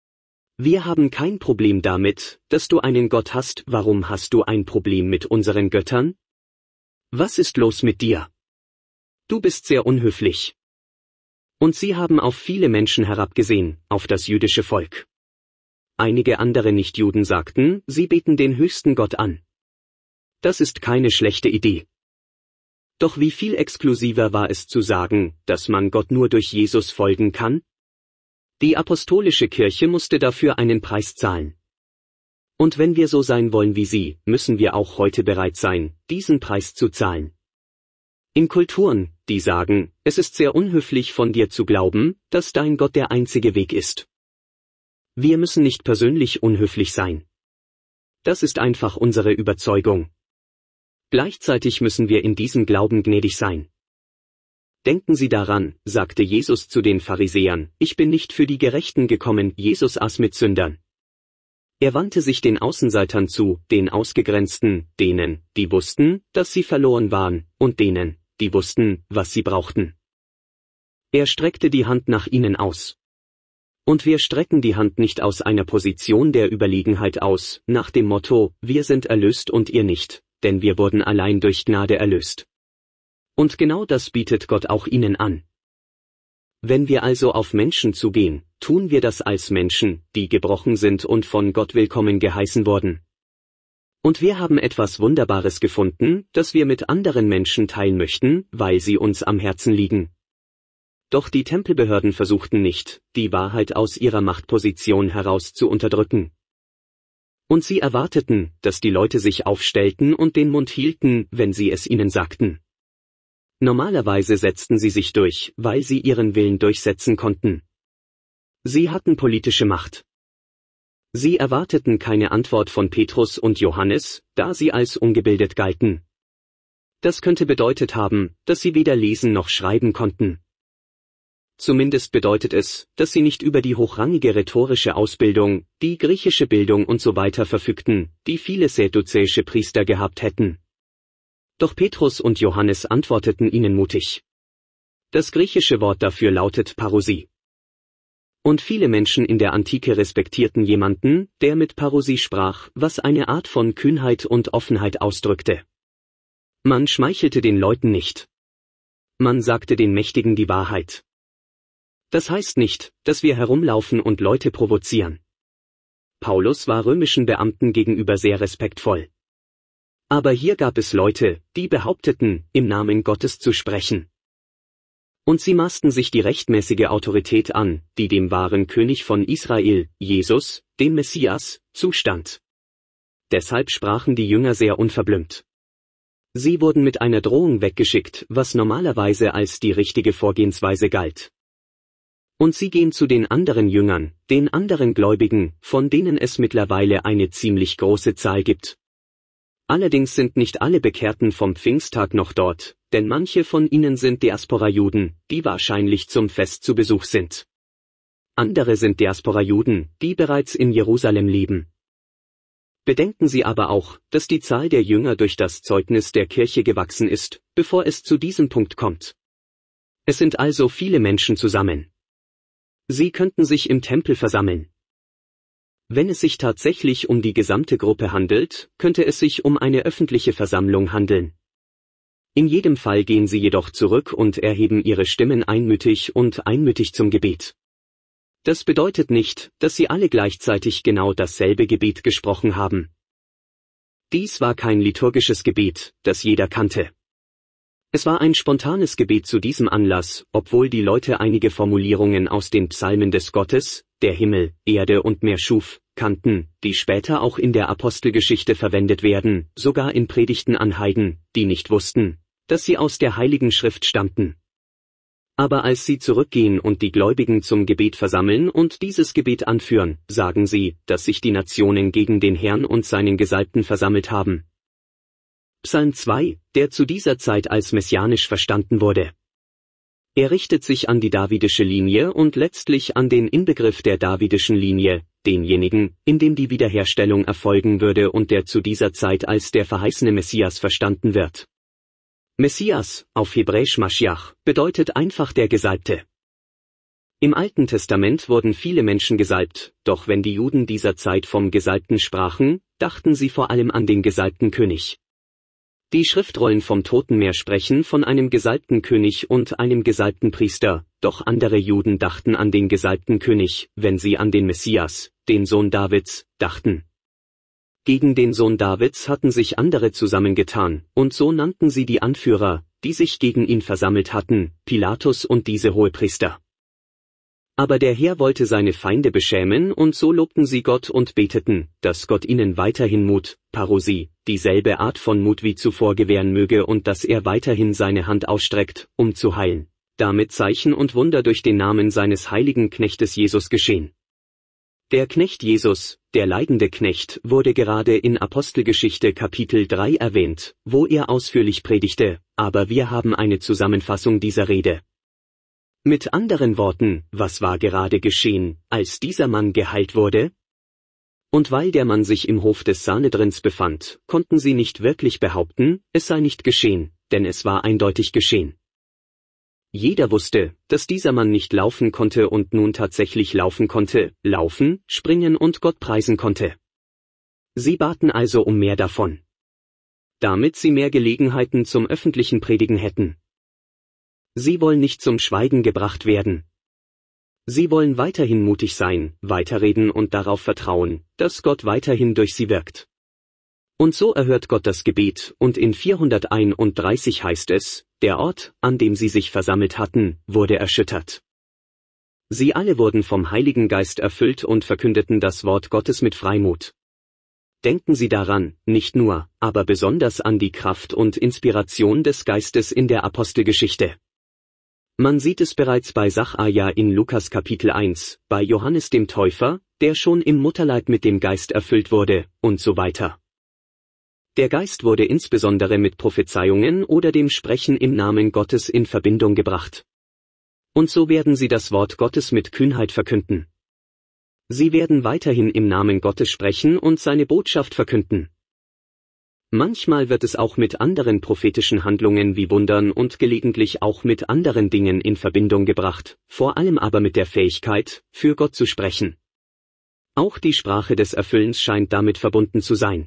Wir haben kein Problem damit, dass du einen Gott hast. Warum hast du ein Problem mit unseren Göttern? Was ist los mit dir? Du bist sehr unhöflich. Und sie haben auf viele Menschen herabgesehen, auf das jüdische Volk. Einige andere Nichtjuden sagten, sie beten den höchsten Gott an. Das ist keine schlechte Idee. Doch wie viel exklusiver war es zu sagen, dass man Gott nur durch Jesus folgen kann? Die apostolische Kirche musste dafür einen Preis zahlen. Und wenn wir so sein wollen wie sie, müssen wir auch heute bereit sein, diesen Preis zu zahlen. In Kulturen, die sagen, es ist sehr unhöflich von dir zu glauben, dass dein Gott der einzige Weg ist. Wir müssen nicht persönlich unhöflich sein. Das ist einfach unsere Überzeugung. Gleichzeitig müssen wir in diesem Glauben gnädig sein. Denken Sie daran, sagte Jesus zu den Pharisäern, ich bin nicht für die Gerechten gekommen, Jesus aß mit Sündern. Er wandte sich den Außenseitern zu, den Ausgegrenzten, denen, die wussten, dass sie verloren waren, und denen, die wussten, was sie brauchten. Er streckte die Hand nach ihnen aus. Und wir strecken die Hand nicht aus einer Position der Überlegenheit aus, nach dem Motto, wir sind erlöst und ihr nicht, denn wir wurden allein durch Gnade erlöst. Und genau das bietet Gott auch ihnen an. Wenn wir also auf Menschen zugehen, tun wir das als Menschen, die gebrochen sind und von Gott willkommen geheißen wurden. Und wir haben etwas Wunderbares gefunden, das wir mit anderen Menschen teilen möchten, weil sie uns am Herzen liegen. Doch die Tempelbehörden versuchten nicht, die Wahrheit aus ihrer Machtposition heraus zu unterdrücken. Und sie erwarteten, dass die Leute sich aufstellten und den Mund hielten, wenn sie es ihnen sagten. Normalerweise setzten sie sich durch, weil sie ihren Willen durchsetzen konnten. Sie hatten politische Macht. Sie erwarteten keine Antwort von Petrus und Johannes, da sie als ungebildet galten. Das könnte bedeutet haben, dass sie weder lesen noch schreiben konnten. Zumindest bedeutet es, dass sie nicht über die hochrangige rhetorische Ausbildung, die griechische Bildung und so weiter verfügten, die viele sadduzäische Priester gehabt hätten. Doch Petrus und Johannes antworteten ihnen mutig. Das griechische Wort dafür lautet Parousie. Und viele Menschen in der Antike respektierten jemanden, der mit Parousie sprach, was eine Art von Kühnheit und Offenheit ausdrückte. Man schmeichelte den Leuten nicht. Man sagte den Mächtigen die Wahrheit. Das heißt nicht, dass wir herumlaufen und Leute provozieren. Paulus war römischen Beamten gegenüber sehr respektvoll. Aber hier gab es Leute, die behaupteten, im Namen Gottes zu sprechen. Und sie maßten sich die rechtmäßige Autorität an, die dem wahren König von Israel, Jesus, dem Messias, zustand. Deshalb sprachen die Jünger sehr unverblümt. Sie wurden mit einer Drohung weggeschickt, was normalerweise als die richtige Vorgehensweise galt. Und sie gehen zu den anderen Jüngern, den anderen Gläubigen, von denen es mittlerweile eine ziemlich große Zahl gibt. Allerdings sind nicht alle Bekehrten vom Pfingsttag noch dort, denn manche von ihnen sind Diaspora-Juden, die wahrscheinlich zum Fest zu Besuch sind. Andere sind Diaspora-Juden, die bereits in Jerusalem leben. Bedenken Sie aber auch, dass die Zahl der Jünger durch das Zeugnis der Kirche gewachsen ist, bevor es zu diesem Punkt kommt. Es sind also viele Menschen zusammen. Sie könnten sich im Tempel versammeln. Wenn es sich tatsächlich um die gesamte Gruppe handelt, könnte es sich um eine öffentliche Versammlung handeln. In jedem Fall gehen sie jedoch zurück und erheben ihre Stimmen einmütig und einmütig zum Gebet. Das bedeutet nicht, dass sie alle gleichzeitig genau dasselbe Gebet gesprochen haben. Dies war kein liturgisches Gebet, das jeder kannte. Es war ein spontanes Gebet zu diesem Anlass, obwohl die Leute einige Formulierungen aus den Psalmen des Gottes, der Himmel, Erde und Meer schuf, kannten, die später auch in der Apostelgeschichte verwendet werden, sogar in Predigten an Heiden, die nicht wussten, dass sie aus der Heiligen Schrift stammten. Aber als sie zurückgehen und die Gläubigen zum Gebet versammeln und dieses Gebet anführen, sagen sie, dass sich die Nationen gegen den Herrn und seinen Gesalbten versammelt haben. Psalm zwei, der zu dieser Zeit als messianisch verstanden wurde. Er richtet sich an die davidische Linie und letztlich an den Inbegriff der davidischen Linie, denjenigen, in dem die Wiederherstellung erfolgen würde und der zu dieser Zeit als der verheißene Messias verstanden wird. Messias, auf Hebräisch Maschiach, bedeutet einfach der Gesalbte. Im Alten Testament wurden viele Menschen gesalbt, doch wenn die Juden dieser Zeit vom Gesalbten sprachen, dachten sie vor allem an den gesalbten König. Die Schriftrollen vom Totenmeer sprechen von einem gesalbten König und einem gesalbten Priester, doch andere Juden dachten an den gesalbten König, wenn sie an den Messias, den Sohn Davids, dachten. Gegen den Sohn Davids hatten sich andere zusammengetan, und so nannten sie die Anführer, die sich gegen ihn versammelt hatten, Pilatus und diese Hohepriester. Aber der Herr wollte seine Feinde beschämen und so lobten sie Gott und beteten, dass Gott ihnen weiterhin Mut, Parousie, dieselbe Art von Mut wie zuvor gewähren möge und dass er weiterhin seine Hand ausstreckt, um zu heilen, damit Zeichen und Wunder durch den Namen seines heiligen Knechtes Jesus geschehen. Der Knecht Jesus, der leidende Knecht, wurde gerade in Apostelgeschichte Kapitel drei erwähnt, wo er ausführlich predigte, aber wir haben eine Zusammenfassung dieser Rede. Mit anderen Worten, was war gerade geschehen, als dieser Mann geheilt wurde? Und weil der Mann sich im Hof des Sanhedrins befand, konnten sie nicht wirklich behaupten, es sei nicht geschehen, denn es war eindeutig geschehen. Jeder wusste, dass dieser Mann nicht laufen konnte und nun tatsächlich laufen konnte, laufen, springen und Gott preisen konnte. Sie baten also um mehr davon, damit sie mehr Gelegenheiten zum öffentlichen Predigen hätten. Sie wollen nicht zum Schweigen gebracht werden. Sie wollen weiterhin mutig sein, weiterreden und darauf vertrauen, dass Gott weiterhin durch sie wirkt. Und so erhört Gott das Gebet, und in vierhunderteinunddreißig heißt es, der Ort, an dem sie sich versammelt hatten, wurde erschüttert. Sie alle wurden vom Heiligen Geist erfüllt und verkündeten das Wort Gottes mit Freimut. Denken Sie daran, nicht nur, aber besonders an die Kraft und Inspiration des Geistes in der Apostelgeschichte. Man sieht es bereits bei Sacharja in Lukas Kapitel eins, bei Johannes dem Täufer, der schon im Mutterleib mit dem Geist erfüllt wurde, und so weiter. Der Geist wurde insbesondere mit Prophezeiungen oder dem Sprechen im Namen Gottes in Verbindung gebracht. Und so werden sie das Wort Gottes mit Kühnheit verkünden. Sie werden weiterhin im Namen Gottes sprechen und seine Botschaft verkünden. Manchmal wird es auch mit anderen prophetischen Handlungen wie Wundern und gelegentlich auch mit anderen Dingen in Verbindung gebracht, vor allem aber mit der Fähigkeit, für Gott zu sprechen. Auch die Sprache des Erfüllens scheint damit verbunden zu sein.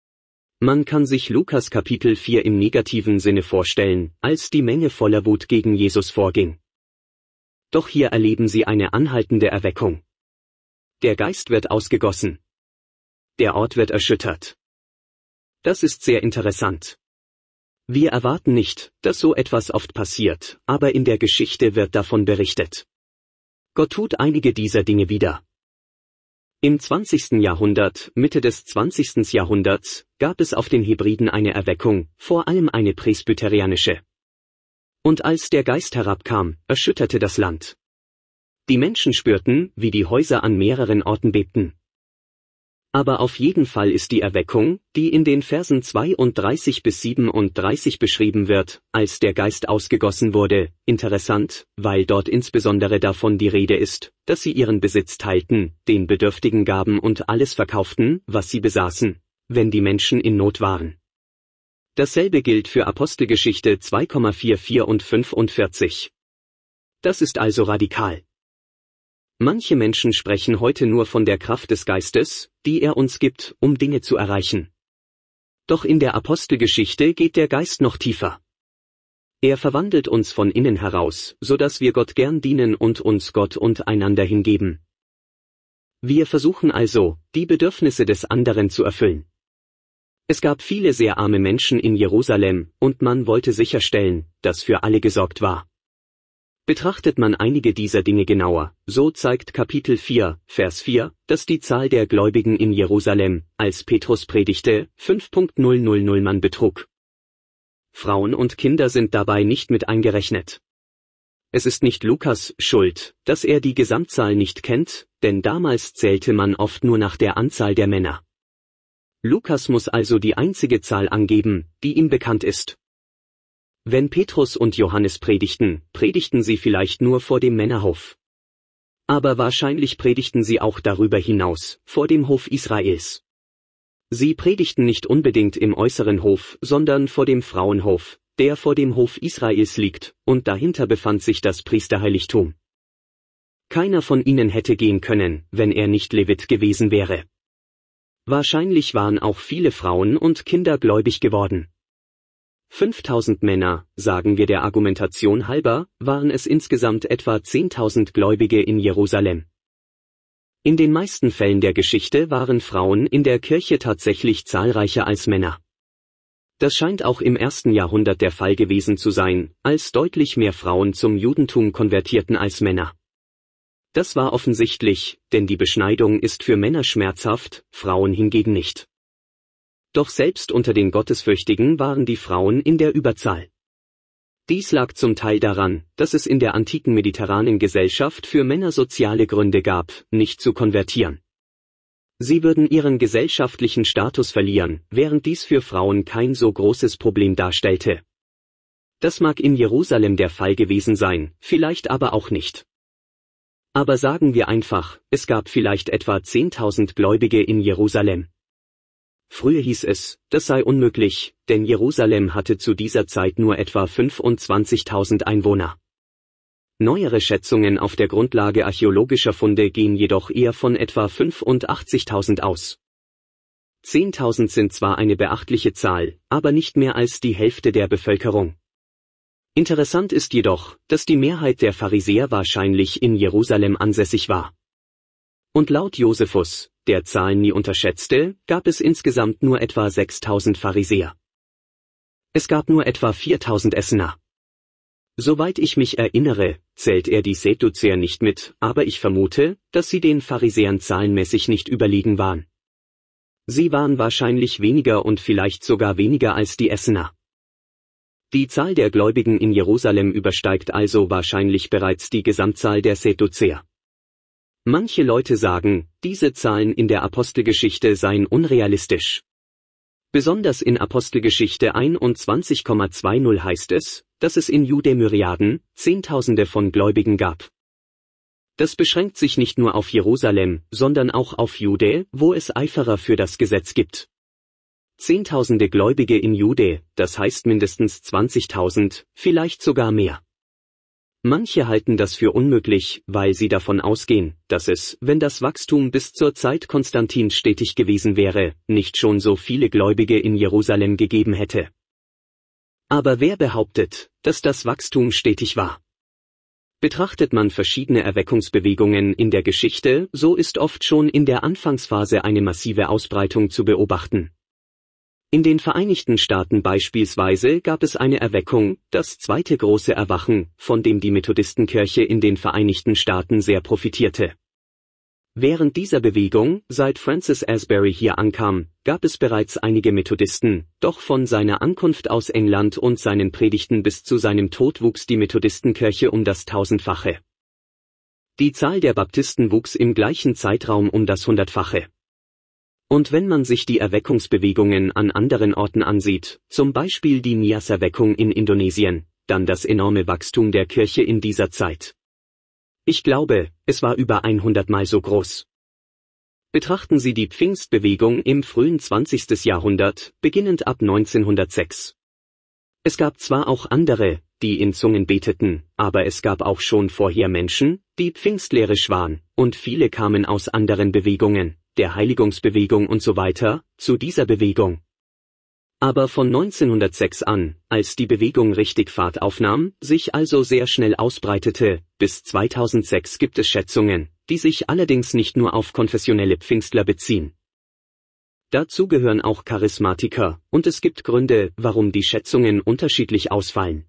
Man kann sich Lukas Kapitel vier im negativen Sinne vorstellen, als die Menge voller Wut gegen Jesus vorging. Doch hier erleben sie eine anhaltende Erweckung. Der Geist wird ausgegossen. Der Ort wird erschüttert. Das ist sehr interessant. Wir erwarten nicht, dass so etwas oft passiert, aber in der Geschichte wird davon berichtet. Gott tut einige dieser Dinge wieder. Im zwanzigsten Jahrhundert, Mitte des zwanzigsten Jahrhunderts, gab es auf den Hebriden eine Erweckung, vor allem eine presbyterianische. Und als der Geist herabkam, erschütterte das Land. Die Menschen spürten, wie die Häuser an mehreren Orten bebten. Aber auf jeden Fall ist die Erweckung, die in den Versen zweiunddreißig bis siebenunddreißig beschrieben wird, als der Geist ausgegossen wurde, interessant, weil dort insbesondere davon die Rede ist, dass sie ihren Besitz teilten, den Bedürftigen gaben und alles verkauften, was sie besaßen, wenn die Menschen in Not waren. Dasselbe gilt für Apostelgeschichte zwei Komma vierundvierzig und fünfundvierzig. Das ist also radikal. Manche Menschen sprechen heute nur von der Kraft des Geistes, die er uns gibt, um Dinge zu erreichen. Doch in der Apostelgeschichte geht der Geist noch tiefer. Er verwandelt uns von innen heraus, so dass wir Gott gern dienen und uns Gott und einander hingeben. Wir versuchen also, die Bedürfnisse des anderen zu erfüllen. Es gab viele sehr arme Menschen in Jerusalem, und man wollte sicherstellen, dass für alle gesorgt war. Betrachtet man einige dieser Dinge genauer, so zeigt Kapitel vier, Vers vier, dass die Zahl der Gläubigen in Jerusalem, als Petrus predigte, fünf Komma null Mann betrug. Frauen und Kinder sind dabei nicht mit eingerechnet. Es ist nicht Lukas Schuld, dass er die Gesamtzahl nicht kennt, denn damals zählte man oft nur nach der Anzahl der Männer. Lukas muss also die einzige Zahl angeben, die ihm bekannt ist. Wenn Petrus und Johannes predigten, predigten sie vielleicht nur vor dem Männerhof. Aber wahrscheinlich predigten sie auch darüber hinaus, vor dem Hof Israels. Sie predigten nicht unbedingt im äußeren Hof, sondern vor dem Frauenhof, der vor dem Hof Israels liegt, und dahinter befand sich das Priesterheiligtum. Keiner von ihnen hätte gehen können, wenn er nicht Levit gewesen wäre. Wahrscheinlich waren auch viele Frauen und Kinder gläubig geworden. fünftausend Männer, sagen wir der Argumentation halber, waren es insgesamt etwa zehntausend Gläubige in Jerusalem. In den meisten Fällen der Geschichte waren Frauen in der Kirche tatsächlich zahlreicher als Männer. Das scheint auch im ersten Jahrhundert der Fall gewesen zu sein, als deutlich mehr Frauen zum Judentum konvertierten als Männer. Das war offensichtlich, denn die Beschneidung ist für Männer schmerzhaft, Frauen hingegen nicht. Doch selbst unter den Gottesfürchtigen waren die Frauen in der Überzahl. Dies lag zum Teil daran, dass es in der antiken mediterranen Gesellschaft für Männer soziale Gründe gab, nicht zu konvertieren. Sie würden ihren gesellschaftlichen Status verlieren, während dies für Frauen kein so großes Problem darstellte. Das mag in Jerusalem der Fall gewesen sein, vielleicht aber auch nicht. Aber sagen wir einfach, es gab vielleicht etwa zehntausend Gläubige in Jerusalem. Früher hieß es, das sei unmöglich, denn Jerusalem hatte zu dieser Zeit nur etwa fünfundzwanzigtausend Einwohner. Neuere Schätzungen auf der Grundlage archäologischer Funde gehen jedoch eher von etwa fünfundachtzigtausend aus. zehntausend sind zwar eine beachtliche Zahl, aber nicht mehr als die Hälfte der Bevölkerung. Interessant ist jedoch, dass die Mehrheit der Pharisäer wahrscheinlich in Jerusalem ansässig war. Und laut Josephus, der Zahlen nie unterschätzte, gab es insgesamt nur etwa sechstausend Pharisäer. Es gab nur etwa viertausend Essener. Soweit ich mich erinnere, zählt er die Sadduzäer nicht mit, aber ich vermute, dass sie den Pharisäern zahlenmäßig nicht überlegen waren. Sie waren wahrscheinlich weniger und vielleicht sogar weniger als die Essener. Die Zahl der Gläubigen in Jerusalem übersteigt also wahrscheinlich bereits die Gesamtzahl der Sadduzäer. Manche Leute sagen, diese Zahlen in der Apostelgeschichte seien unrealistisch. Besonders in Apostelgeschichte einundzwanzig Komma zwanzig heißt es, dass es in Judäa-Myriaden Zehntausende von Gläubigen gab. Das beschränkt sich nicht nur auf Jerusalem, sondern auch auf Judäa, wo es Eiferer für das Gesetz gibt. Zehntausende Gläubige in Judäa, das heißt mindestens zwanzigtausend, vielleicht sogar mehr. Manche halten das für unmöglich, weil sie davon ausgehen, dass es, wenn das Wachstum bis zur Zeit Konstantins stetig gewesen wäre, nicht schon so viele Gläubige in Jerusalem gegeben hätte. Aber wer behauptet, dass das Wachstum stetig war? Betrachtet man verschiedene Erweckungsbewegungen in der Geschichte, so ist oft schon in der Anfangsphase eine massive Ausbreitung zu beobachten. In den Vereinigten Staaten beispielsweise gab es eine Erweckung, das zweite große Erwachen, von dem die Methodistenkirche in den Vereinigten Staaten sehr profitierte. Während dieser Bewegung, seit Francis Asbury hier ankam, gab es bereits einige Methodisten, doch von seiner Ankunft aus England und seinen Predigten bis zu seinem Tod wuchs die Methodistenkirche um das Tausendfache. Die Zahl der Baptisten wuchs im gleichen Zeitraum um das Hundertfache. Und wenn man sich die Erweckungsbewegungen an anderen Orten ansieht, zum Beispiel die Nias-Erweckung in Indonesien, dann das enorme Wachstum der Kirche in dieser Zeit. Ich glaube, es war über hundertmal so groß. Betrachten Sie die Pfingstbewegung im frühen zwanzigsten Jahrhundert, beginnend ab neunzehnhundertsechs. Es gab zwar auch andere, die in Zungen beteten, aber es gab auch schon vorher Menschen, die pfingstlehrisch waren, und viele kamen aus anderen Bewegungen, der Heiligungsbewegung und so weiter, zu dieser Bewegung. Aber von neunzehnhundertsechs an, als die Bewegung richtig Fahrt aufnahm, sich also sehr schnell ausbreitete, bis zweitausendsechs gibt es Schätzungen, die sich allerdings nicht nur auf konfessionelle Pfingstler beziehen. Dazu gehören auch Charismatiker, und es gibt Gründe, warum die Schätzungen unterschiedlich ausfallen.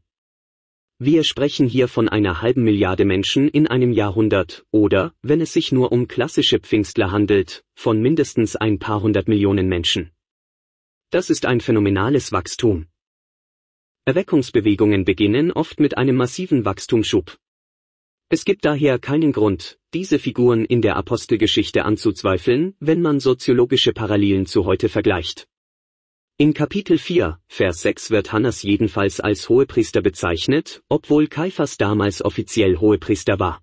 Wir sprechen hier von einer halben Milliarde Menschen in einem Jahrhundert, oder, wenn es sich nur um klassische Pfingstler handelt, von mindestens ein paar hundert Millionen Menschen. Das ist ein phänomenales Wachstum. Erweckungsbewegungen beginnen oft mit einem massiven Wachstumsschub. Es gibt daher keinen Grund, diese Figuren in der Apostelgeschichte anzuzweifeln, wenn man soziologische Parallelen zu heute vergleicht. In Kapitel vier, Vers sechs wird Hannas jedenfalls als Hohepriester bezeichnet, obwohl Kaiphas damals offiziell Hohepriester war.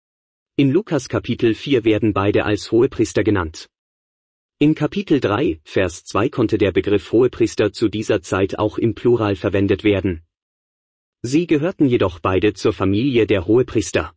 In Lukas Kapitel vier werden beide als Hohepriester genannt. In Kapitel drei, Vers zwei konnte der Begriff Hohepriester zu dieser Zeit auch im Plural verwendet werden. Sie gehörten jedoch beide zur Familie der Hohepriester.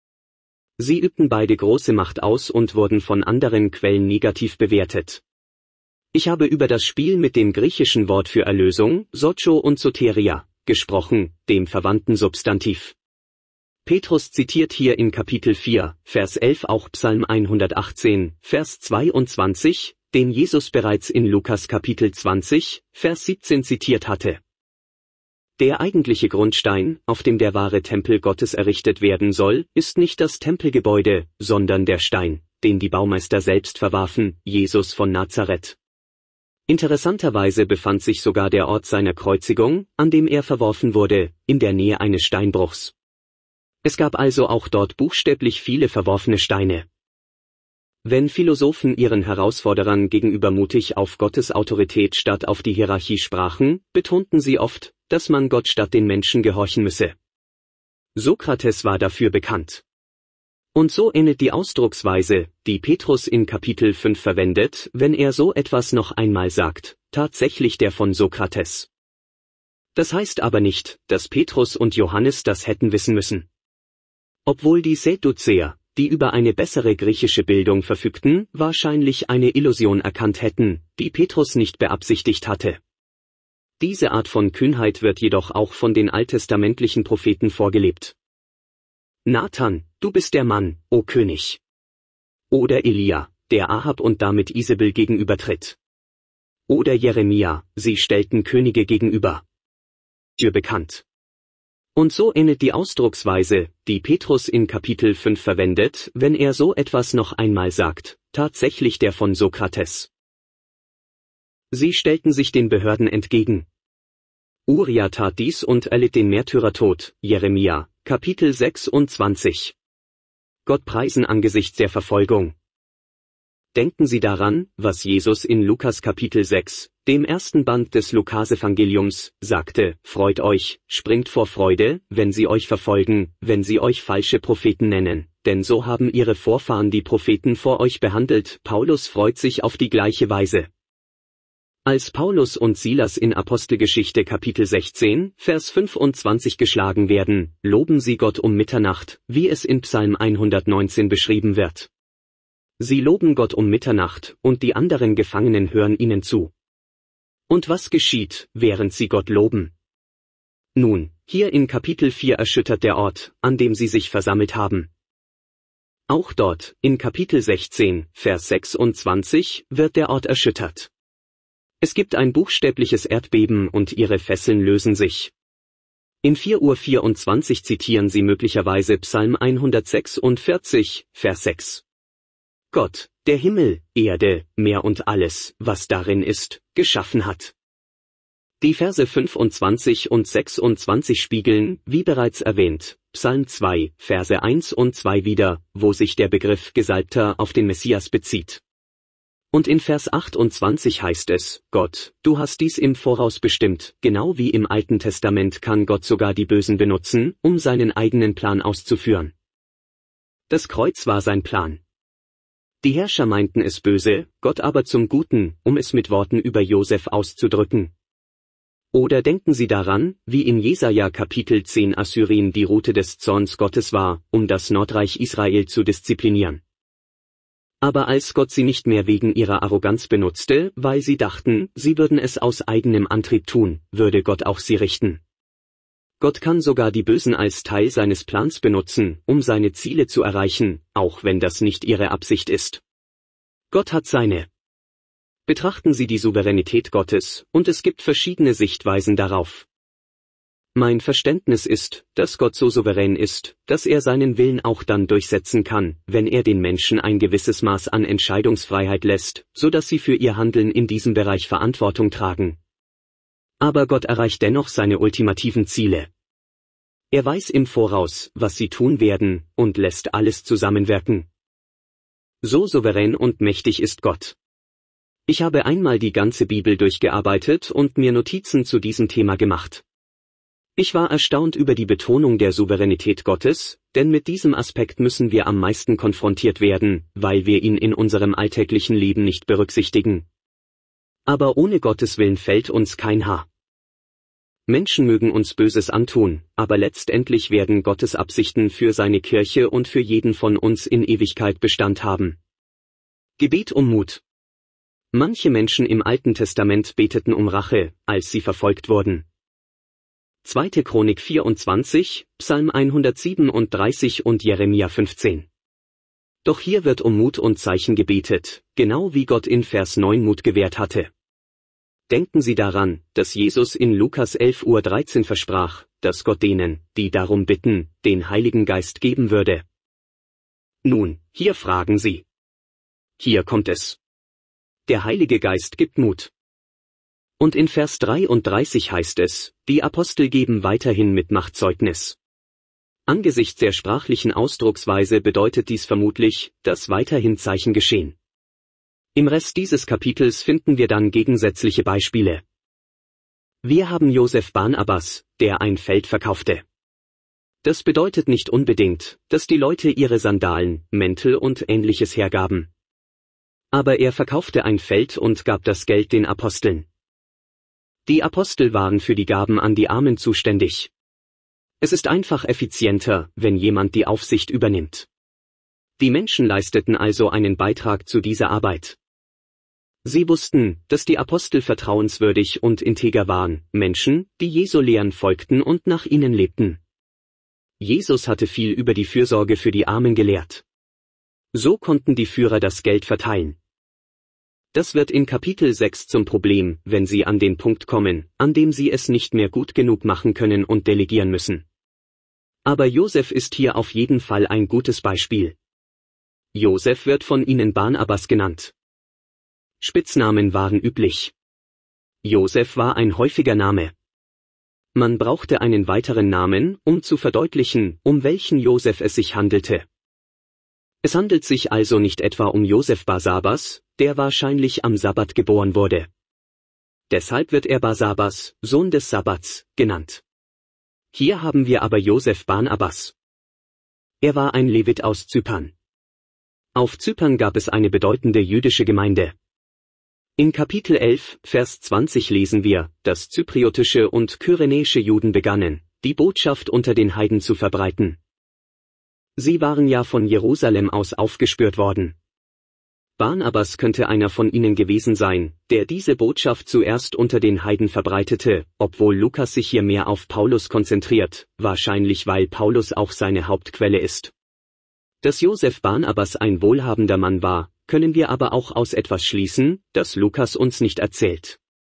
Sie übten beide große Macht aus und wurden von anderen Quellen negativ bewertet. Ich habe über das Spiel mit dem griechischen Wort für Erlösung, Sozo und Soteria, gesprochen, dem verwandten Substantiv. Petrus zitiert hier in Kapitel vier, Vers elf auch Psalm hundertachtzehn, Vers zweiundzwanzig, den Jesus bereits in Lukas Kapitel zwanzig, Vers siebzehn zitiert hatte. Der eigentliche Grundstein, auf dem der wahre Tempel Gottes errichtet werden soll, ist nicht das Tempelgebäude, sondern der Stein, den die Baumeister selbst verwarfen, Jesus von Nazareth. Interessanterweise befand sich sogar der Ort seiner Kreuzigung, an dem er verworfen wurde, in der Nähe eines Steinbruchs. Es gab also auch dort buchstäblich viele verworfene Steine. Wenn Philosophen ihren Herausforderern gegenüber mutig auf Gottes Autorität statt auf die Hierarchie sprachen, betonten sie oft, dass man Gott statt den Menschen gehorchen müsse. Sokrates war dafür bekannt. Und so ähnelt die Ausdrucksweise, die Petrus in Kapitel fünf verwendet, wenn er so etwas noch einmal sagt, tatsächlich der von Sokrates. Das heißt aber nicht, dass Petrus und Johannes das hätten wissen müssen. Obwohl die Sadduzäer, die über eine bessere griechische Bildung verfügten, wahrscheinlich eine Illusion erkannt hätten, die Petrus nicht beabsichtigt hatte. Diese Art von Kühnheit wird jedoch auch von den alttestamentlichen Propheten vorgelebt. Nathan, du bist der Mann, o König. Oder Elia, der Ahab und damit Isabel gegenübertritt. Oder Jeremia, sie stellten Könige gegenüber. Dir bekannt. Und so endet die Ausdrucksweise, die Petrus in Kapitel fünf verwendet, wenn er so etwas noch einmal sagt, tatsächlich der von Sokrates. Sie stellten sich den Behörden entgegen. Uria tat dies und erlitt den Märtyrertod, Jeremia, Kapitel sechsundzwanzig. Gott preisen angesichts der Verfolgung. Denken Sie daran, was Jesus in Lukas Kapitel sechs, dem ersten Band des Lukasevangeliums, sagte: Freut euch, springt vor Freude, wenn sie euch verfolgen, wenn sie euch falsche Propheten nennen, denn so haben ihre Vorfahren die Propheten vor euch behandelt. Paulus freut sich auf die gleiche Weise. Als Paulus und Silas in Apostelgeschichte Kapitel sechzehn, Vers fünfundzwanzig geschlagen werden, loben sie Gott um Mitternacht, wie es in Psalm hundertneunzehn beschrieben wird. Sie loben Gott um Mitternacht, und die anderen Gefangenen hören ihnen zu. Und was geschieht, während sie Gott loben? Nun, hier in Kapitel vier erschüttert der Ort, an dem sie sich versammelt haben. Auch dort, in Kapitel sechzehn, Vers sechsundzwanzig, wird der Ort erschüttert. Es gibt ein buchstäbliches Erdbeben und ihre Fesseln lösen sich. In vier Uhr vierundzwanzig zitieren sie möglicherweise Psalm hundertsechsundvierzig, Vers sechs. Gott, der Himmel, Erde, Meer und alles, was darin ist, geschaffen hat. Die Verse fünfundzwanzig und sechsundzwanzig spiegeln, wie bereits erwähnt, Psalm zwei, Verse eins und zwei wider, wo sich der Begriff Gesalbter auf den Messias bezieht. Und in Vers achtundzwanzig heißt es: Gott, du hast dies im Voraus bestimmt. Genau wie im Alten Testament kann Gott sogar die Bösen benutzen, um seinen eigenen Plan auszuführen. Das Kreuz war sein Plan. Die Herrscher meinten es böse, Gott aber zum Guten, um es mit Worten über Josef auszudrücken. Oder denken Sie daran, wie in Jesaja Kapitel zehn Assyrien die Rute des Zorns Gottes war, um das Nordreich Israel zu disziplinieren. Aber als Gott sie nicht mehr wegen ihrer Arroganz benutzte, weil sie dachten, sie würden es aus eigenem Antrieb tun, würde Gott auch sie richten. Gott kann sogar die Bösen als Teil seines Plans benutzen, um seine Ziele zu erreichen, auch wenn das nicht ihre Absicht ist. Gott hat seine. Betrachten Sie die Souveränität Gottes, und es gibt verschiedene Sichtweisen darauf. Mein Verständnis ist, dass Gott so souverän ist, dass er seinen Willen auch dann durchsetzen kann, wenn er den Menschen ein gewisses Maß an Entscheidungsfreiheit lässt, so dass sie für ihr Handeln in diesem Bereich Verantwortung tragen. Aber Gott erreicht dennoch seine ultimativen Ziele. Er weiß im Voraus, was sie tun werden, und lässt alles zusammenwirken. So souverän und mächtig ist Gott. Ich habe einmal die ganze Bibel durchgearbeitet und mir Notizen zu diesem Thema gemacht. Ich war erstaunt über die Betonung der Souveränität Gottes, denn mit diesem Aspekt müssen wir am meisten konfrontiert werden, weil wir ihn in unserem alltäglichen Leben nicht berücksichtigen. Aber ohne Gottes Willen fällt uns kein Haar. Menschen mögen uns Böses antun, aber letztendlich werden Gottes Absichten für seine Kirche und für jeden von uns in Ewigkeit Bestand haben. Gebet um Mut. Manche Menschen im Alten Testament beteten um Rache, als sie verfolgt wurden. zweite Chronik vierundzwanzig, Psalm hundertsiebenunddreißig und Jeremia fünfzehn. Doch hier wird um Mut und Zeichen gebetet, genau wie Gott in Vers neun Mut gewährt hatte. Denken Sie daran, dass Jesus in Lukas elf Uhr dreizehn versprach, dass Gott denen, die darum bitten, den Heiligen Geist geben würde. Nun, hier fragen Sie. Hier kommt es. Der Heilige Geist gibt Mut. Und in Vers dreiunddreißig heißt es, die Apostel geben weiterhin mit Macht Zeugnis. Angesichts der sprachlichen Ausdrucksweise bedeutet dies vermutlich, dass weiterhin Zeichen geschehen. Im Rest dieses Kapitels finden wir dann gegensätzliche Beispiele. Wir haben Josef Barnabas, der ein Feld verkaufte. Das bedeutet nicht unbedingt, dass die Leute ihre Sandalen, Mäntel und Ähnliches hergaben. Aber er verkaufte ein Feld und gab das Geld den Aposteln. Die Apostel waren für die Gaben an die Armen zuständig. Es ist einfach effizienter, wenn jemand die Aufsicht übernimmt. Die Menschen leisteten also einen Beitrag zu dieser Arbeit. Sie wussten, dass die Apostel vertrauenswürdig und integer waren, Menschen, die Jesu Lehren folgten und nach ihnen lebten. Jesus hatte viel über die Fürsorge für die Armen gelehrt. So konnten die Führer das Geld verteilen. Das wird in Kapitel sechs zum Problem, wenn sie an den Punkt kommen, an dem sie es nicht mehr gut genug machen können und delegieren müssen. Aber Josef ist hier auf jeden Fall ein gutes Beispiel. Josef wird von ihnen Barnabas genannt. Spitznamen waren üblich. Josef war ein häufiger Name. Man brauchte einen weiteren Namen, um zu verdeutlichen, um welchen Josef es sich handelte. Es handelt sich also nicht etwa um Josef Barsabas, der wahrscheinlich am Sabbat geboren wurde. Deshalb wird er Barsabas, Sohn des Sabbats, genannt. Hier haben wir aber Josef Barnabas. Er war ein Levit aus Zypern. Auf Zypern gab es eine bedeutende jüdische Gemeinde. In Kapitel elf, Vers zwanzig lesen wir, dass zypriotische und kyrenäische Juden begannen, die Botschaft unter den Heiden zu verbreiten. Sie waren ja von Jerusalem aus aufgespürt worden. Barnabas könnte einer von ihnen gewesen sein, der diese Botschaft zuerst unter den Heiden verbreitete, obwohl Lukas sich hier mehr auf Paulus konzentriert, wahrscheinlich weil Paulus auch seine Hauptquelle ist. Dass Josef Barnabas ein wohlhabender Mann war, können wir aber auch aus etwas schließen, das Lukas uns nicht erzählt.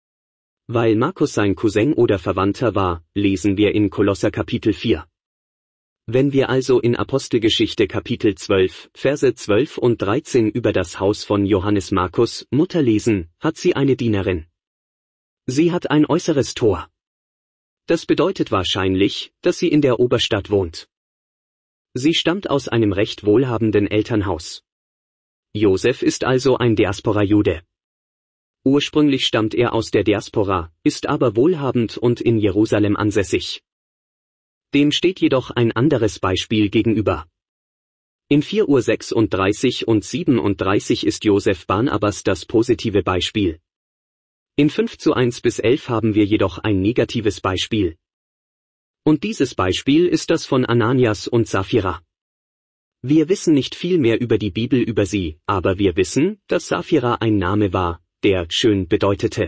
Weil Markus sein Cousin oder Verwandter war, lesen wir in Kolosser Kapitel vier. Wenn wir also in Apostelgeschichte Kapitel zwölf, Verse zwölf und dreizehn über das Haus von Johannes Markus, Mutter lesen, hat sie eine Dienerin. Sie hat ein äußeres Tor. Das bedeutet wahrscheinlich, dass sie in der Oberstadt wohnt. Sie stammt aus einem recht wohlhabenden Elternhaus. Josef ist also ein Diaspora-Jude. Ursprünglich stammt er aus der Diaspora, ist aber wohlhabend und in Jerusalem ansässig. Dem steht jedoch ein anderes Beispiel gegenüber. In vier Uhr sechsunddreißig und siebenunddreißig ist Josef Barnabas das positive Beispiel. In fünf zu eins bis elf haben wir jedoch ein negatives Beispiel. Und dieses Beispiel ist das von Ananias und Sapphira. Wir wissen nicht viel mehr über die Bibel über sie, aber wir wissen, dass Sapphira ein Name war, der schön bedeutete.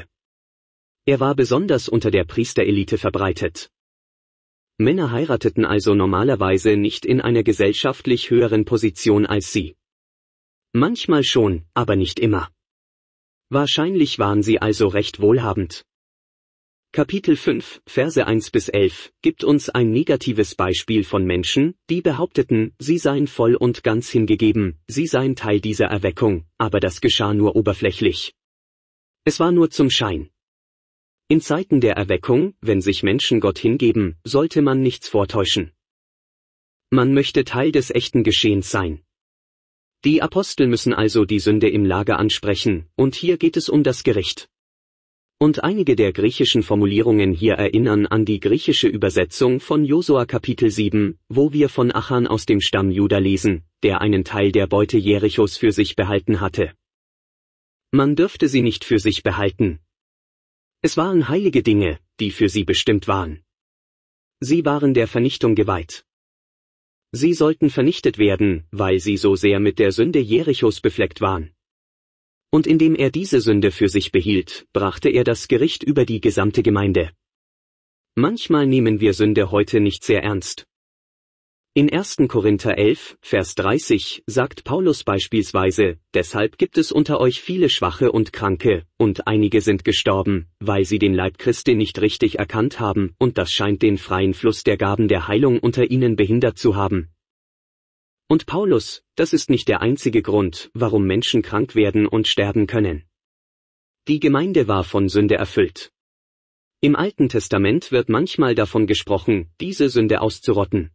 Er war besonders unter der Priesterelite verbreitet. Männer heirateten also normalerweise nicht in einer gesellschaftlich höheren Position als sie. Manchmal schon, aber nicht immer. Wahrscheinlich waren sie also recht wohlhabend. Kapitel fünf, Verse eins bis elf, gibt uns ein negatives Beispiel von Menschen, die behaupteten, sie seien voll und ganz hingegeben, sie seien Teil dieser Erweckung, aber das geschah nur oberflächlich. Es war nur zum Schein. In Zeiten der Erweckung, wenn sich Menschen Gott hingeben, sollte man nichts vortäuschen. Man möchte Teil des echten Geschehens sein. Die Apostel müssen also die Sünde im Lager ansprechen, und hier geht es um das Gericht. Und einige der griechischen Formulierungen hier erinnern an die griechische Übersetzung von Josua Kapitel sieben, wo wir von Achan aus dem Stamm Juda lesen, der einen Teil der Beute Jerichos für sich behalten hatte. Man dürfte sie nicht für sich behalten. Es waren heilige Dinge, die für sie bestimmt waren. Sie waren der Vernichtung geweiht. Sie sollten vernichtet werden, weil sie so sehr mit der Sünde Jerichos befleckt waren. Und indem er diese Sünde für sich behielt, brachte er das Gericht über die gesamte Gemeinde. Manchmal nehmen wir Sünde heute nicht sehr ernst. In erster Korinther elf, Vers dreißig, sagt Paulus beispielsweise, deshalb gibt es unter euch viele Schwache und Kranke, und einige sind gestorben, weil sie den Leib Christi nicht richtig erkannt haben, und das scheint den freien Fluss der Gaben der Heilung unter ihnen behindert zu haben. Und Paulus, das ist nicht der einzige Grund, warum Menschen krank werden und sterben können. Die Gemeinde war von Sünde erfüllt. Im Alten Testament wird manchmal davon gesprochen, diese Sünde auszurotten.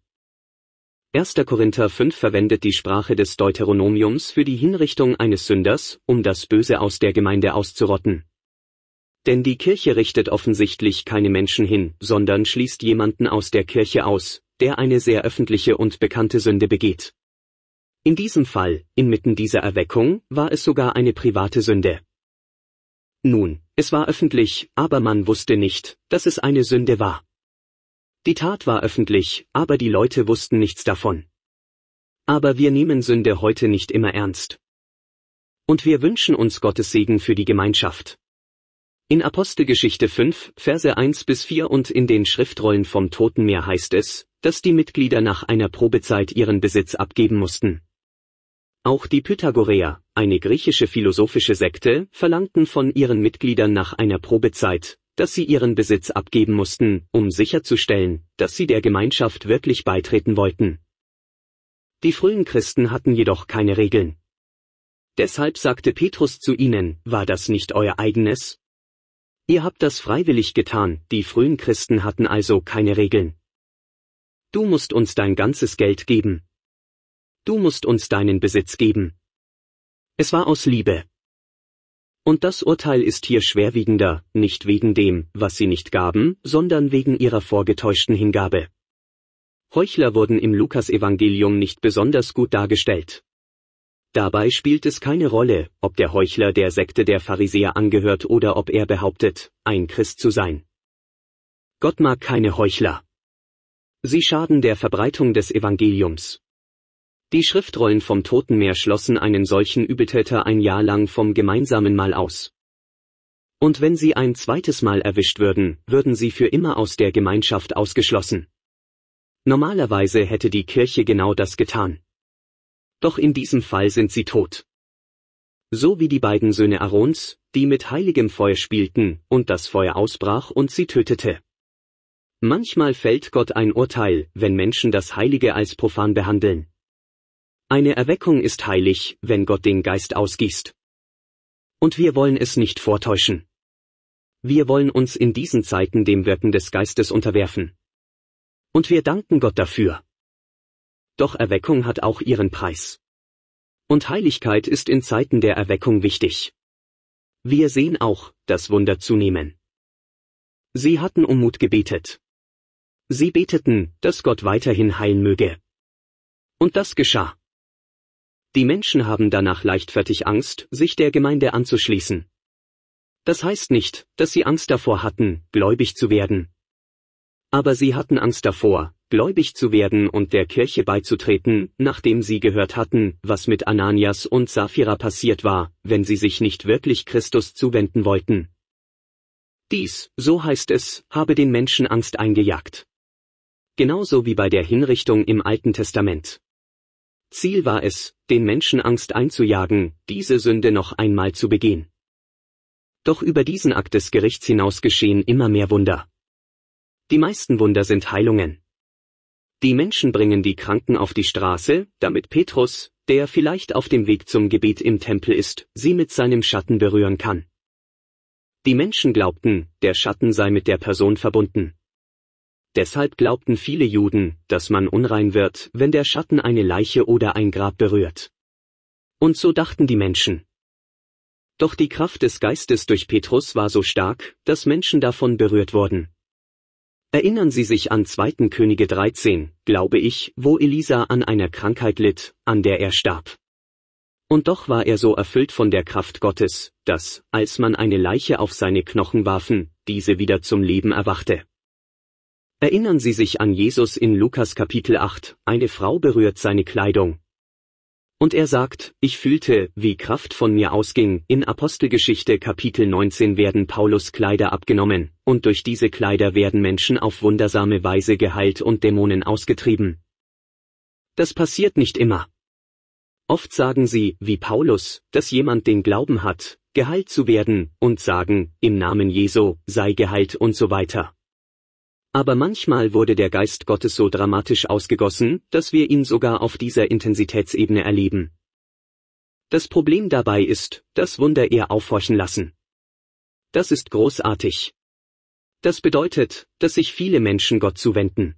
erster Korinther fünf verwendet die Sprache des Deuteronomiums für die Hinrichtung eines Sünders, um das Böse aus der Gemeinde auszurotten. Denn die Kirche richtet offensichtlich keine Menschen hin, sondern schließt jemanden aus der Kirche aus, der eine sehr öffentliche und bekannte Sünde begeht. In diesem Fall, inmitten dieser Erweckung, war es sogar eine private Sünde. Nun, es war öffentlich, aber man wusste nicht, dass es eine Sünde war. Die Tat war öffentlich, aber die Leute wussten nichts davon. Aber wir nehmen Sünde heute nicht immer ernst. Und wir wünschen uns Gottes Segen für die Gemeinschaft. In Apostelgeschichte fünf, Verse eins bis vier und in den Schriftrollen vom Totenmeer heißt es, dass die Mitglieder nach einer Probezeit ihren Besitz abgeben mussten. Auch die Pythagoreer, eine griechische philosophische Sekte, verlangten von ihren Mitgliedern nach einer Probezeit, dass sie ihren Besitz abgeben mussten, um sicherzustellen, dass sie der Gemeinschaft wirklich beitreten wollten. Die frühen Christen hatten jedoch keine Regeln. Deshalb sagte Petrus zu ihnen, war das nicht euer eigenes? Ihr habt das freiwillig getan, die frühen Christen hatten also keine Regeln. Du musst uns dein ganzes Geld geben. Du musst uns deinen Besitz geben. Es war aus Liebe. Und das Urteil ist hier schwerwiegender, nicht wegen dem, was sie nicht gaben, sondern wegen ihrer vorgetäuschten Hingabe. Heuchler wurden im Lukas-Evangelium nicht besonders gut dargestellt. Dabei spielt es keine Rolle, ob der Heuchler der Sekte der Pharisäer angehört oder ob er behauptet, ein Christ zu sein. Gott mag keine Heuchler. Sie schaden der Verbreitung des Evangeliums. Die Schriftrollen vom Totenmeer schlossen einen solchen Übeltäter ein Jahr lang vom gemeinsamen Mahl aus. Und wenn sie ein zweites Mal erwischt würden, würden sie für immer aus der Gemeinschaft ausgeschlossen. Normalerweise hätte die Kirche genau das getan. Doch in diesem Fall sind sie tot. So wie die beiden Söhne Aarons, die mit heiligem Feuer spielten, und das Feuer ausbrach und sie tötete. Manchmal fällt Gott ein Urteil, wenn Menschen das Heilige als profan behandeln. Eine Erweckung ist heilig, wenn Gott den Geist ausgießt. Und wir wollen es nicht vortäuschen. Wir wollen uns in diesen Zeiten dem Wirken des Geistes unterwerfen. Und wir danken Gott dafür. Doch Erweckung hat auch ihren Preis. Und Heiligkeit ist in Zeiten der Erweckung wichtig. Wir sehen auch, dass Wunder zunehmen. Sie hatten um Mut gebetet. Sie beteten, dass Gott weiterhin heilen möge. Und das geschah. Die Menschen haben danach leichtfertig Angst, sich der Gemeinde anzuschließen. Das heißt nicht, dass sie Angst davor hatten, gläubig zu werden. Aber sie hatten Angst davor, gläubig zu werden und der Kirche beizutreten, nachdem sie gehört hatten, was mit Ananias und Sapphira passiert war, wenn sie sich nicht wirklich Christus zuwenden wollten. Dies, so heißt es, habe den Menschen Angst eingejagt. Genauso wie bei der Hinrichtung im Alten Testament. Ziel war es, den Menschen Angst einzujagen, diese Sünde noch einmal zu begehen. Doch über diesen Akt des Gerichts hinaus geschehen immer mehr Wunder. Die meisten Wunder sind Heilungen. Die Menschen bringen die Kranken auf die Straße, damit Petrus, der vielleicht auf dem Weg zum Gebet im Tempel ist, sie mit seinem Schatten berühren kann. Die Menschen glaubten, der Schatten sei mit der Person verbunden. Deshalb glaubten viele Juden, dass man unrein wird, wenn der Schatten eine Leiche oder ein Grab berührt. Und so dachten die Menschen. Doch die Kraft des Geistes durch Petrus war so stark, dass Menschen davon berührt wurden. Erinnern Sie sich an zweiten Könige dreizehn, glaube ich, wo Elisa an einer Krankheit litt, an der er starb. Und doch war er so erfüllt von der Kraft Gottes, dass, als man eine Leiche auf seine Knochen warfen, diese wieder zum Leben erwachte. Erinnern Sie sich an Jesus in Lukas Kapitel acht, eine Frau berührt seine Kleidung. Und er sagt, ich fühlte, wie Kraft von mir ausging. In Apostelgeschichte Kapitel neunzehn werden Paulus Kleider abgenommen, und durch diese Kleider werden Menschen auf wundersame Weise geheilt und Dämonen ausgetrieben. Das passiert nicht immer. Oft sagen sie, wie Paulus, dass jemand den Glauben hat, geheilt zu werden, und sagen, im Namen Jesu, sei geheilt und so weiter. Aber manchmal wurde der Geist Gottes so dramatisch ausgegossen, dass wir ihn sogar auf dieser Intensitätsebene erleben. Das Problem dabei ist, dass Wunder eher aufhorchen lassen. Das ist großartig. Das bedeutet, dass sich viele Menschen Gott zuwenden.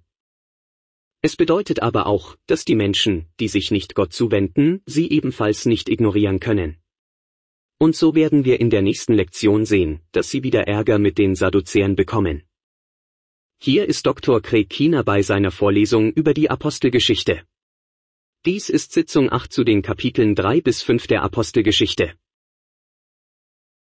Es bedeutet aber auch, dass die Menschen, die sich nicht Gott zuwenden, sie ebenfalls nicht ignorieren können. Und so werden wir in der nächsten Lektion sehen, dass sie wieder Ärger mit den Sadduzäern bekommen. Hier ist Doktor Craig Keener bei seiner Vorlesung über die Apostelgeschichte. Dies ist Sitzung acht zu den Kapiteln drei bis fünf der Apostelgeschichte.